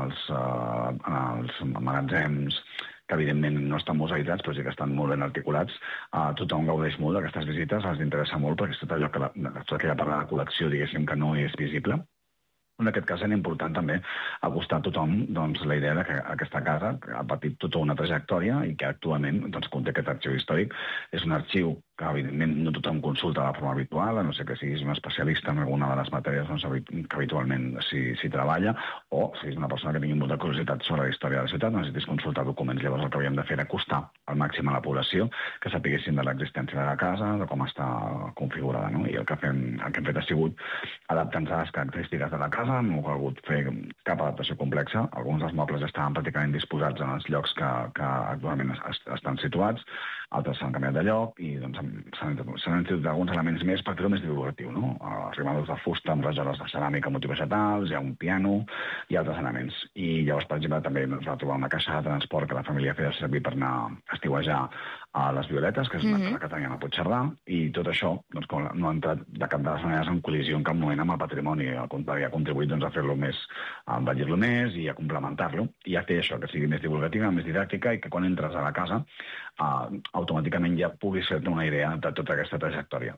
els magatzems, que evidentment no estan museïtzats, però sí que estan molt ben articulats, tothom gaudeix molt d'aquestes visites, els interessa molt, perquè és tot allò tota aquella part de la col·lecció, diguéssim, que no és visible. En aquest cas és important també acostar a tothom la idea que aquesta casa ha patit tota una trajectòria i que actualment conté aquest arxiu històric. És un arxiu que, evidentment, no tothom consulta de forma habitual, a no ser que siguis un especialista en alguna de les matèries que habitualment s'hi treballa, o si és una persona que tingui molta curiositat sobre la història de la ciutat, necessitis consultar documents. Llavors el que havíem de fer era acostar al màxim a la població, que sapiguessin de l'existència de la casa, de com està configurada. No? I el que hem fet ha sigut adaptar-nos a les característiques de la casa, no hem volgut fer cap adaptació complexa. Alguns dels mobles estaven pràcticament disposats en els llocs que actualment estan situats, altres s'han canviat de lloc i s'han introduït alguns elements més per fer-ho més divulgatiu, no? Arrimadors de fusta amb rajoles de ceràmica amb motius vegetals, hi ha un piano i altres elements. I llavors, per exemple, també ens va trobar una caixa de transport que la família feia servir per anar a estiuejar a les Violetes, que és una casa que teníem a Puigcerdà, i tot això no ha entrat de cap de les maneres en col·lisió en cap moment amb el patrimoni. Al contrari, ha contribuït a fer-lo més, a embellir-lo més i a complementar-lo, i a fer això, que sigui més divulgativa, més didàctica, i que quan entres a la casa automàticament ja puguis fer-te una idea de tota aquesta trajectòria.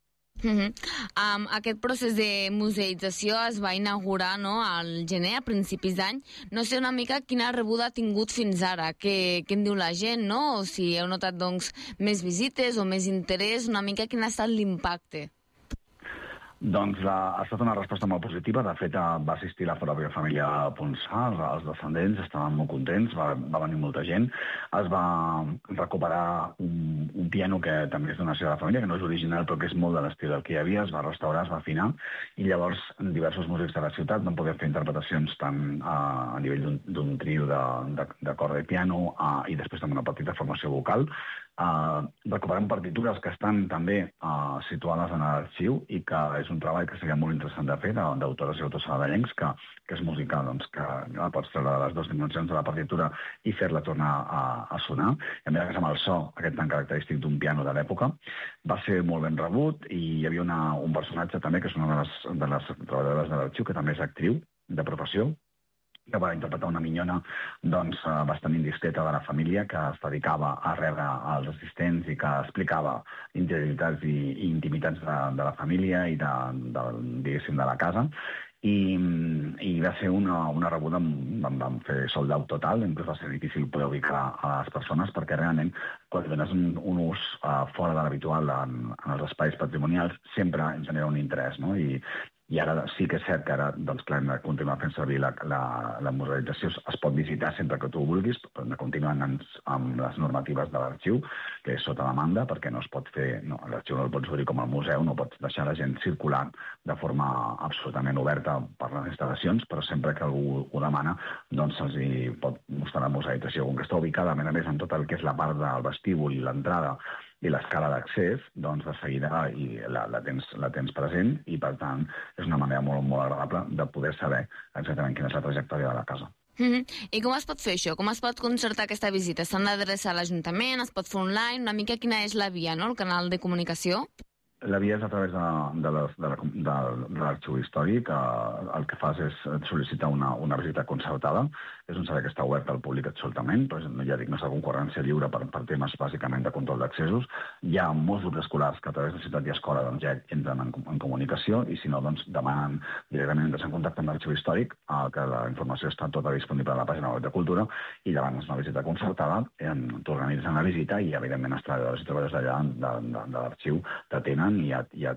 Aquest procés de museïtzació es va inaugurar al gener, a principis d'any. No sé una mica quina rebuda ha tingut fins ara, què en diu la gent, o si heu notat més visites o més interès, una mica quin ha estat l'impacte. Doncs ha estat una resposta molt positiva. De fet, va assistir la pròpia família Ponsà, els descendents estaven molt contents, va venir molta gent. Es va recuperar un piano que també és donació de la família, que no és original però que és molt de l'estil del que hi havia, es va restaurar, es va afinar, i llavors diversos músics de la ciutat van poder fer interpretacions tant a nivell d'un trio de corda i piano i després també una petita formació vocal recuperem partitures que estan també situades en l'arxiu i que és un treball que seria molt interessant de fer d'autores i autors sabadellencs, que és música que pots treure les dues dimensions de la partitura i fer-la tornar a sonar. I a més amb el so, aquest tan característic d'un piano de l'època, va ser molt ben rebut i hi havia un personatge també, que és una de les treballadores de l'arxiu, que també és actriu de professió, que va interpretar una minyona bastant indiscreta de la família, que es dedicava a rebre els assistents i que explicava interioritats i intimitats de la família i diguéssim, de la casa. I va ser una rebuda, vam fer sold out total, inclús va ser difícil poder ubicar a les persones, perquè realment quan dones un ús fora de l'habitual en els espais patrimonials sempre ens genera un interès, no? I ara sí que és cert que ara, doncs clar, hem de continuar fent servir la musealització. Es pot visitar sempre que tu ho vulguis, però hem de continuar amb les normatives de l'arxiu, que és sota demanda, perquè no es pot fer... L'arxiu no el pots obrir com el museu, no pots deixar la gent circular de forma absolutament oberta per les instal·lacions, però sempre que algú ho demana, doncs se'ls pot mostrar la musealització. Com que està ubicada, a més, en tot el que és la part del vestíbul i l'entrada, i l'escala d'accés, doncs de seguida la tens present i, per tant, és una manera molt, molt agradable de poder saber exactament quina és la trajectòria de la casa. I com es pot fer això? Com es pot concertar aquesta visita? S'han d'adreçar a l'Ajuntament? Es pot fer online? Una mica quina és la via, no? El canal de comunicació? La via és a través de l'arxiu històric. El que fas és sol·licitar una visita concertada. És un servei que està obert al públic absolutament, però ja dic, no és una concurrència lliure per temes bàsicament de control d'accessos. Hi ha molts grups escolars que a través de Ciutat i Escola ja entren en comunicació i si no, doncs demanen directament entrar en contacte amb l'arxiu històric, que la informació està tota disponible a la pàgina web de Cultura i demanes una visita concertada, t'organitzen la visita i evidentment els treballadors i treballadors d'allà de l'arxiu t'atenen i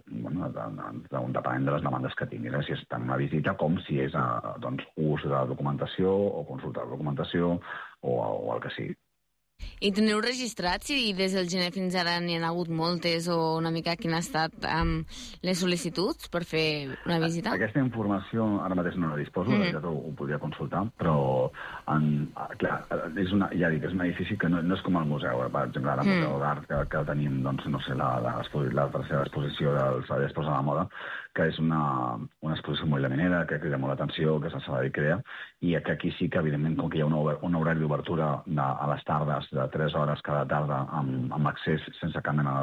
depenent de les demandes que tinguis, si és tant una visita com si és ús de documentació o consultar la documentació o el que sigui. I teniu registrat si des del gener fins ara n'hi ha hagut moltes o una mica quin ha estat les sol·licituds per fer una visita? Aquesta informació ara mateix no la disposo, de veritat ho podria consultar, però clar, és un edifici que no és com el museu, per exemple, el Museu d'Art que tenim, no sé, la tercera exposició dels Vallès Posa de Moda, que és una exposició molt llaminera, que crida molt l'atenció, que és el Sabadell Crea, i que aquí sí que, evidentment, com que hi ha un horari d'obertura a les tardes de 3 hores cada tarda amb accés sense cap mena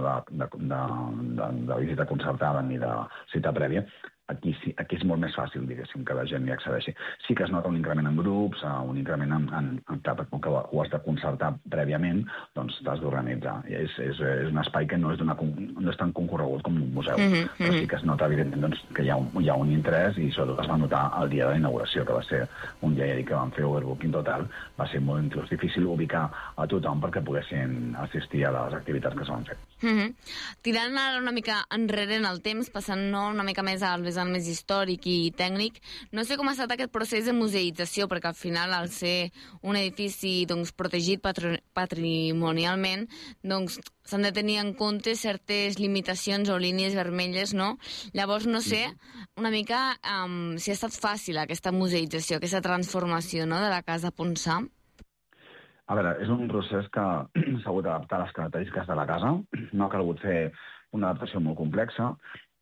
de visita concertada ni de cita prèvia, aquí és molt més fàcil, diguéssim, que la gent hi accedeixi. Sí que es nota un increment en grups, un increment com que ho has de concertar prèviament, doncs t'has d'organitzar. És un espai que no és tan concorregut com un museu, però sí que es nota, evidentment, que hi ha un interès i sobretot es va notar el dia de la inauguració, que va ser un dia que vam fer overbooking total, va ser molt inclús difícil ubicar a tothom perquè poguessin assistir a les activitats que es van fer. Tirant ara una mica enrere en el temps, passant una mica més al vessant més històric i tècnic, no sé com ha estat aquest procés de museïtzació, perquè al final, al ser un edifici protegit patrimonialment, s'han de tenir en compte certes limitacions o línies vermelles, no? Llavors, no sé una mica si ha estat fàcil aquesta museïtzació, aquesta transformació de la Casa Ponsà. A veure, és un procés que s'ha hagut d'adaptar a les característiques de la casa. No ha calgut fer una adaptació molt complexa.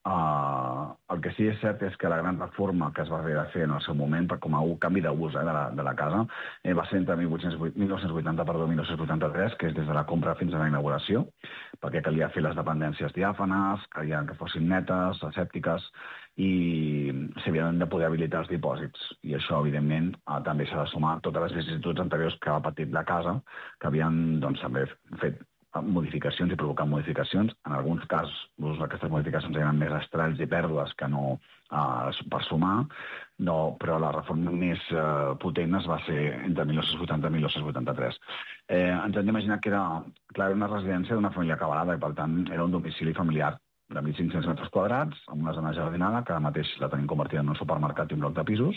El que sí és cert és que la gran reforma que es va haver de fer en el seu moment, com a canvi d'ús de la casa, va ser entre 1980 i 1983, que és des de la compra fins a la inauguració, perquè calia fer les dependències diàfanes, calia que fossin netes, asèptiques, i s'havien de poder habilitar els dipòsits. I això, evidentment, també s'ha de sumar totes les vicissituds anteriors que ha patit la casa, que havien també fet modificacions i provocar modificacions. En alguns casos, aquestes modificacions eren més estralls i pèrdues que no per sumar, però la reforma més potent es va ser entre 1980 i 1983. Ens hem d'imaginar que era una residència d'una família acabalada i, per tant, era un domicili familiar de 1.500 metres quadrats, amb una zona jardinada, que ara mateix la tenim convertida en un supermercat i un bloc de pisos.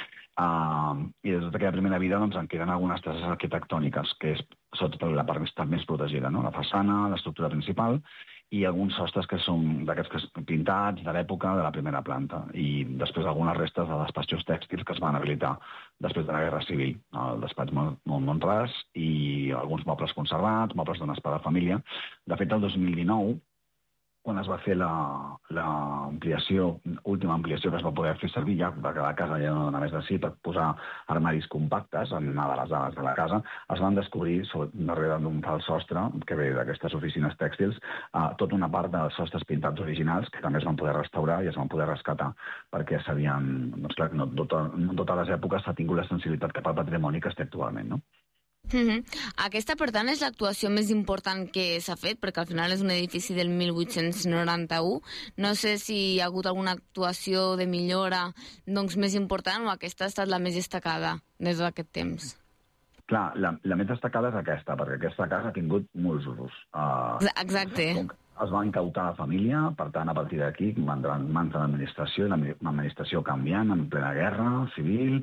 I de tota aquella primera vida en queden algunes traces arquitectòniques, que és sobretot la part més protegida, la façana, l'estructura principal, i alguns sostres que són d'aquests pintats de l'època de la primera planta, i després algunes restes de despatxos tèxtils que es van habilitar després de la Guerra Civil, el despatx Montràs i alguns mobles conservats, mobles d'una espada família. De fet, el 2019, quan es va fer l'ampliació, última ampliació que es va poder fer servir, ja perquè la casa ja no dona més de si, per posar armaris compactes en una de les ales de la casa, es van descobrir, darrere d'un fals sostre, que ve d'aquestes oficines tèxtils, tota una part dels sostres pintats originals que també es van poder restaurar i es van poder rescatar, perquè s'havien... Doncs clar, no en totes les èpoques s'ha tingut la sensibilitat cap al patrimoni que té actualment, no? Aquesta, per tant, és l'actuació més important que s'ha fet, perquè al final és un edifici del 1891. No sé si hi ha hagut alguna actuació de millora més important o aquesta ha estat la més destacada des d'aquest temps. Clar, la més destacada és aquesta, perquè aquesta casa ha tingut molts usos. Exacte. Es va incautar la família, per tant, a partir d'aquí, mans de l'administració, l'administració canviant en plena guerra civil,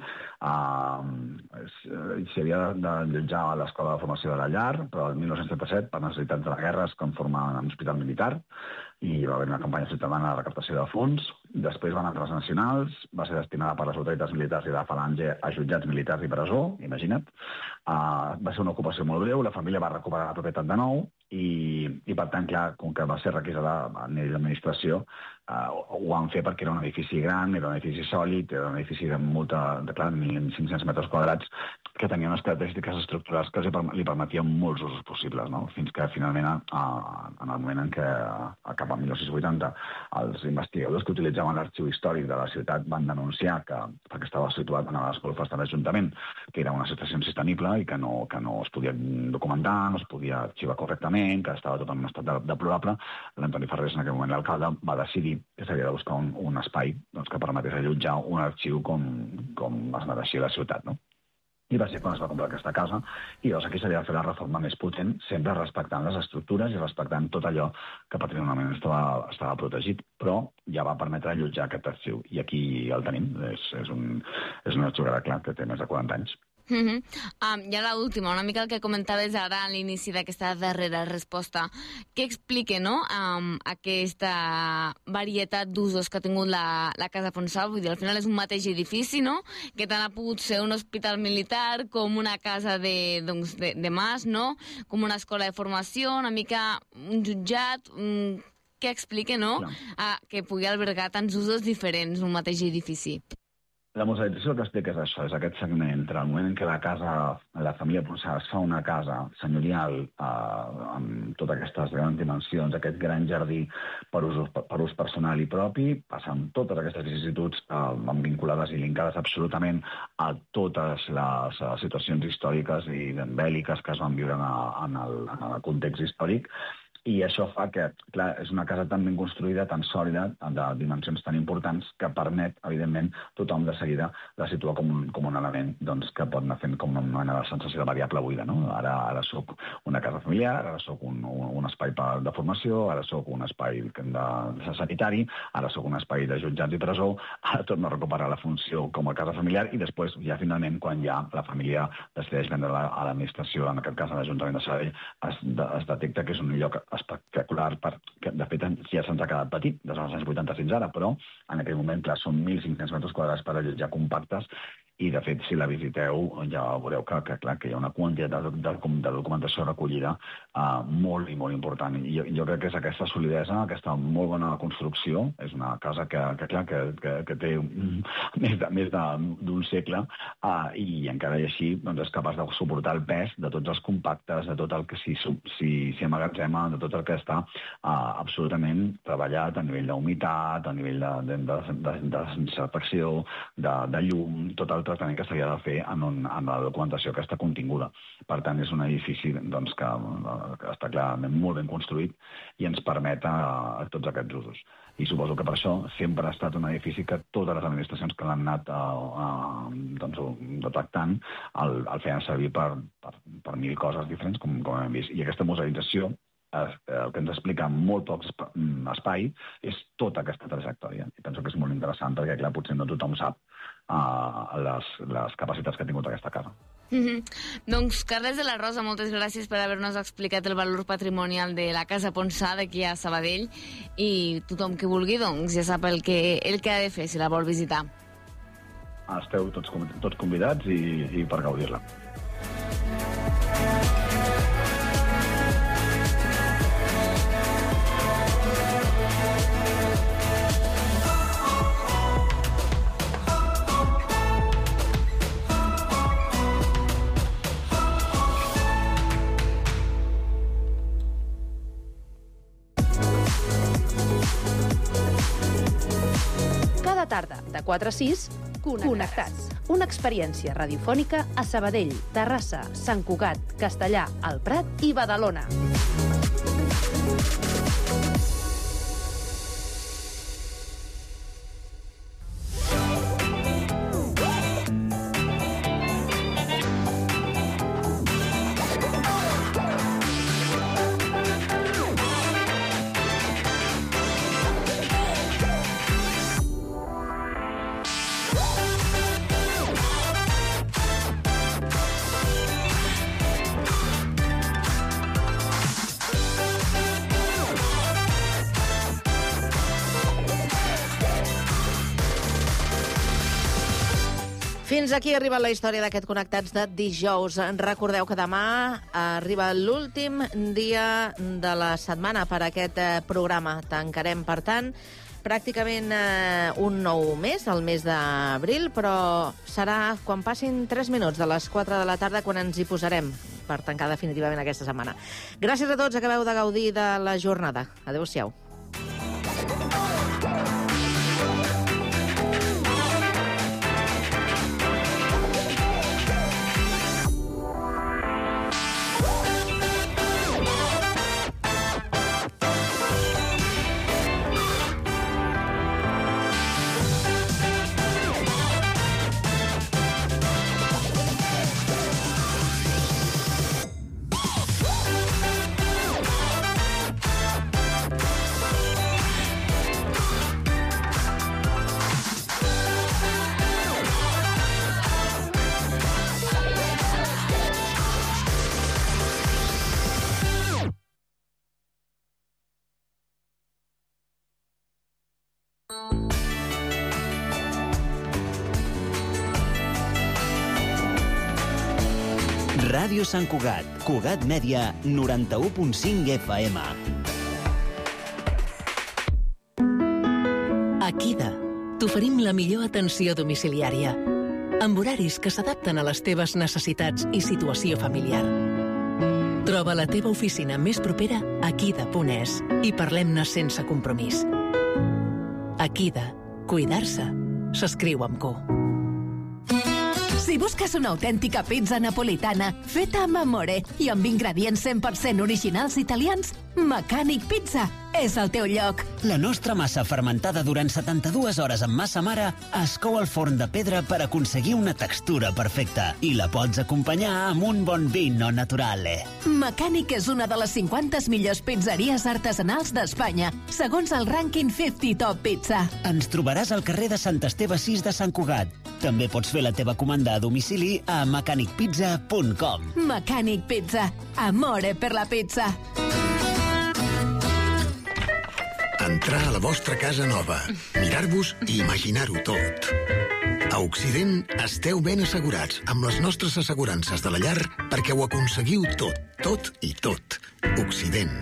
s'hi havia d'allotjar a l'Escola de Formació de la Llar, però el 1977, per necessitats de la guerra, es conforma en un hospital militar, i va haver una campanya ciutadana de recaptació de fons. Després van entrar els nacionals, va ser destinada per les autoritats militars i de la Falange a jutjats militars i presó, imagina't. Va ser una ocupació molt breu, la família va recuperar la propietat de nou, i per tant, clar, com que va ser requisada a nivell d'administració, ho van fer perquè era un edifici gran, era un edifici sòlid, era un edifici de 1.500 metres quadrats, que tenia unes característiques estructurals que li permetien molts usos possibles, no? Fins que finalment, en el moment en què, cap al 1980, els investigadors que utilitzaven l'arxiu històric de la ciutat van denunciar perquè estava situat en les golfes de l'Ajuntament, que era una situació insostenible i que no es podia documentar, no es podia arxivar correctament, que estava tot en un estat deplorable, l'Antoni Ferrés, en aquell moment l'alcalde, va decidir que s'havia de buscar un espai que permetés allotjar un arxiu com es mereixia la ciutat, no? I va ser quan es va comprar aquesta casa, i llavors aquí s'havia de fer la reforma més potent, sempre respectant les estructures i respectant tot allò que patrimonialment estava protegit, però ja va permetre allotjar aquest arxiu. I aquí el tenim, és un arxiu clar que té més de 40 anys. Ja l'última, una mica el que comentaves ara a l'inici d'aquesta darrera resposta, que explica, no?, aquesta varietat d'usos que ha tingut la Casa Fonsal. Vull dir, al final és un mateix edifici, no?, que tant ha pogut ser un hospital militar com una casa de mas, no?, com una escola de formació, una mica un jutjat, que explica, no?, que pugui albergar tants usos diferents un mateix edifici. La musealització el que explica és això, és aquest segment entre el moment en què la família Ponsal es fa una casa senyorial amb totes aquestes grans dimensions, aquest gran jardí per ús personal i propi, passant totes aquestes vicissituds van vinculades i linkades absolutament a totes les situacions històriques i bèl·liques que es van viure en el context històric. I això fa que, clar, és una casa tan ben construïda, tan sòlida, de dimensions tan importants, que permet, evidentment, tothom de seguida la situa com un element que pot anar fent com una mena de sensació de variable buida, no? Ara soc una casa familiar, ara soc un espai de formació, ara soc un espai de sanitari, ara soc un espai de jutjats i presó, ara torno a recuperar la funció com a casa familiar, i després, ja finalment, quan ja la família decideix vendre-la a l'administració, en aquest cas a l'Ajuntament de Sabadell, es detecta que és un lloc espectacular, perquè de fet ja se'ns ha quedat petit des dels anys 80 fins ara, però en aquell moment, clar, són 1.500 metres quadrats per allotjar compactes, i de fet, si la visiteu, ja veureu que hi ha una quantitat de documentació recollida molt i molt important. I jo crec que és aquesta solidesa, aquesta molt bona construcció, és una casa que té més d'un segle, i encara i així és capaç de suportar el pes de tots els compactes, de tot el que s'hi amagatzema, de tot el que està absolutament treballat a nivell d'humitat, a nivell de desinfecció, de llum, tot el tractament que s'havia de fer en la documentació que està continguda. Per tant, és un edifici que està clarament molt ben construït i ens permet tots aquests usos. I suposo que per això sempre ha estat un edifici que totes les administracions que l'han anat detectant el feien servir per mil coses diferents, com hem vist. I aquesta musealització, el que ens explica en molt poc espai, és tota aquesta trajectòria. I penso que és molt interessant perquè, clar, potser no tothom sap les capacitats que ha tingut aquesta casa. Doncs, Carles de la Rosa, moltes gràcies per haver-nos explicat el valor patrimonial de la Casa Ponsà d'aquí a Sabadell, i tothom que vulgui, doncs, ja sap el que ha de fer si la vol visitar. Esteu tots convidats i per gaudir-la. Cada tarda, de 4 a 6, Connectats. Una experiència radiofònica a Sabadell, Terrassa, Sant Cugat, Castellà, el Prat i Badalona. Fins aquí ha arribat la història d'aquest Connectats de dijous. Recordeu que demà arriba l'últim dia de la setmana per a aquest programa. Tancarem, per tant, pràcticament un nou mes, el mes d'abril, però serà quan passin 3 minuts de les 4 de la tarda quan ens hi posarem per tancar definitivament aquesta setmana. Gràcies a tots, acabeu de gaudir de la jornada. Adéu-siau. Ràdio Sant Cugat, Cugat Mèdia, 91.5 FM. A Kida t'oferim la millor atenció domiciliària, amb horaris que s'adapten a les teves necessitats i situació familiar. Troba la teva oficina més propera a kida.es i parlem-ne sense compromís. A Kida, cuidar-se s'escriu amb Q. Si busques una autèntica pizza napolitana feta amb amore i amb ingredients 100% originals italians, Mecànic Pizza és el teu lloc. La nostra massa fermentada durant 72 hores amb massa mare es cou al forn de pedra per aconseguir una textura perfecta i la pots acompanyar amb un bon vino naturale. Mecànic és una de les 50 millors pizzeries artesanals d'Espanya, segons el rànquing 50 Top Pizza. Ens trobaràs al carrer de Sant Esteve 6 de Sant Cugat. També pots fer la teva comanda a domicili a mecanicpizza.com. Mecànic Pizza. Amore per la pizza. Entrar a la vostra casa nova, mirar-vos i imaginar-ho tot. A Occident esteu ben assegurats amb les nostres assegurances de la llar perquè ho aconseguiu tot, tot i tot. Occident.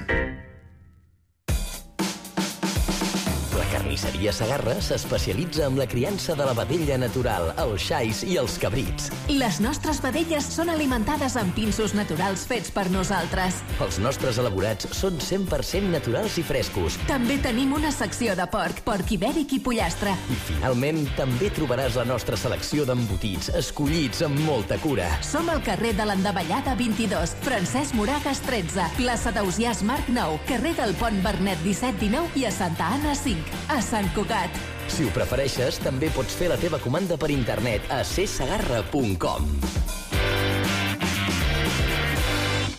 La carnisseria Segarra s'especialitza en la criança de la vedella natural, els xais i els cabrits. Les nostres vedelles són alimentades amb pinsos naturals fets per nosaltres. Els nostres elaborats són 100% naturals i frescos. També tenim una secció de porc, porc ibèric i pollastre. I finalment també trobaràs la nostra selecció d'embotits, escollits amb molta cura. Som al carrer de l'Endavellada 22, Francesc Moragas 13, plaça d'Ausiàs Marc 9, carrer del Pont Bernet 17-19 i a Santa Anna 5, a Sant Cugat. Si ho prefereixes, també pots fer la teva comanda per internet a csegarra.com.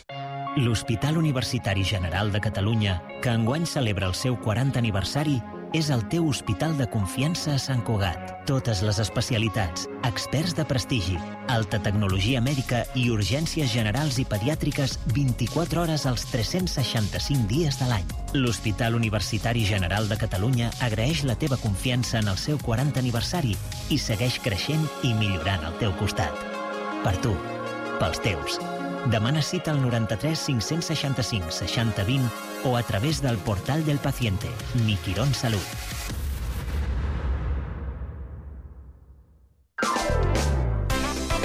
L'Hospital Universitari General de Catalunya, que enguany celebra el seu 40 aniversari, és el teu hospital de confiança a Sant Cugat. Totes les especialitats, experts de prestigi, alta tecnologia mèdica i urgències generals i pediàtriques 24 hores als 365 dies de l'any. L'Hospital Universitari General de Catalunya agraeix la teva confiança en el seu 40 aniversari i segueix creixent i millorant al teu costat. Per tu, pels teus. Demana cita al 93 565 60 20 o a través del portal del paciente, Mi Quirón Salud.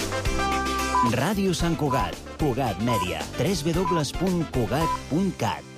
Ràdio Sant Cugat, Cugat Mèdia, www.cugat.cat.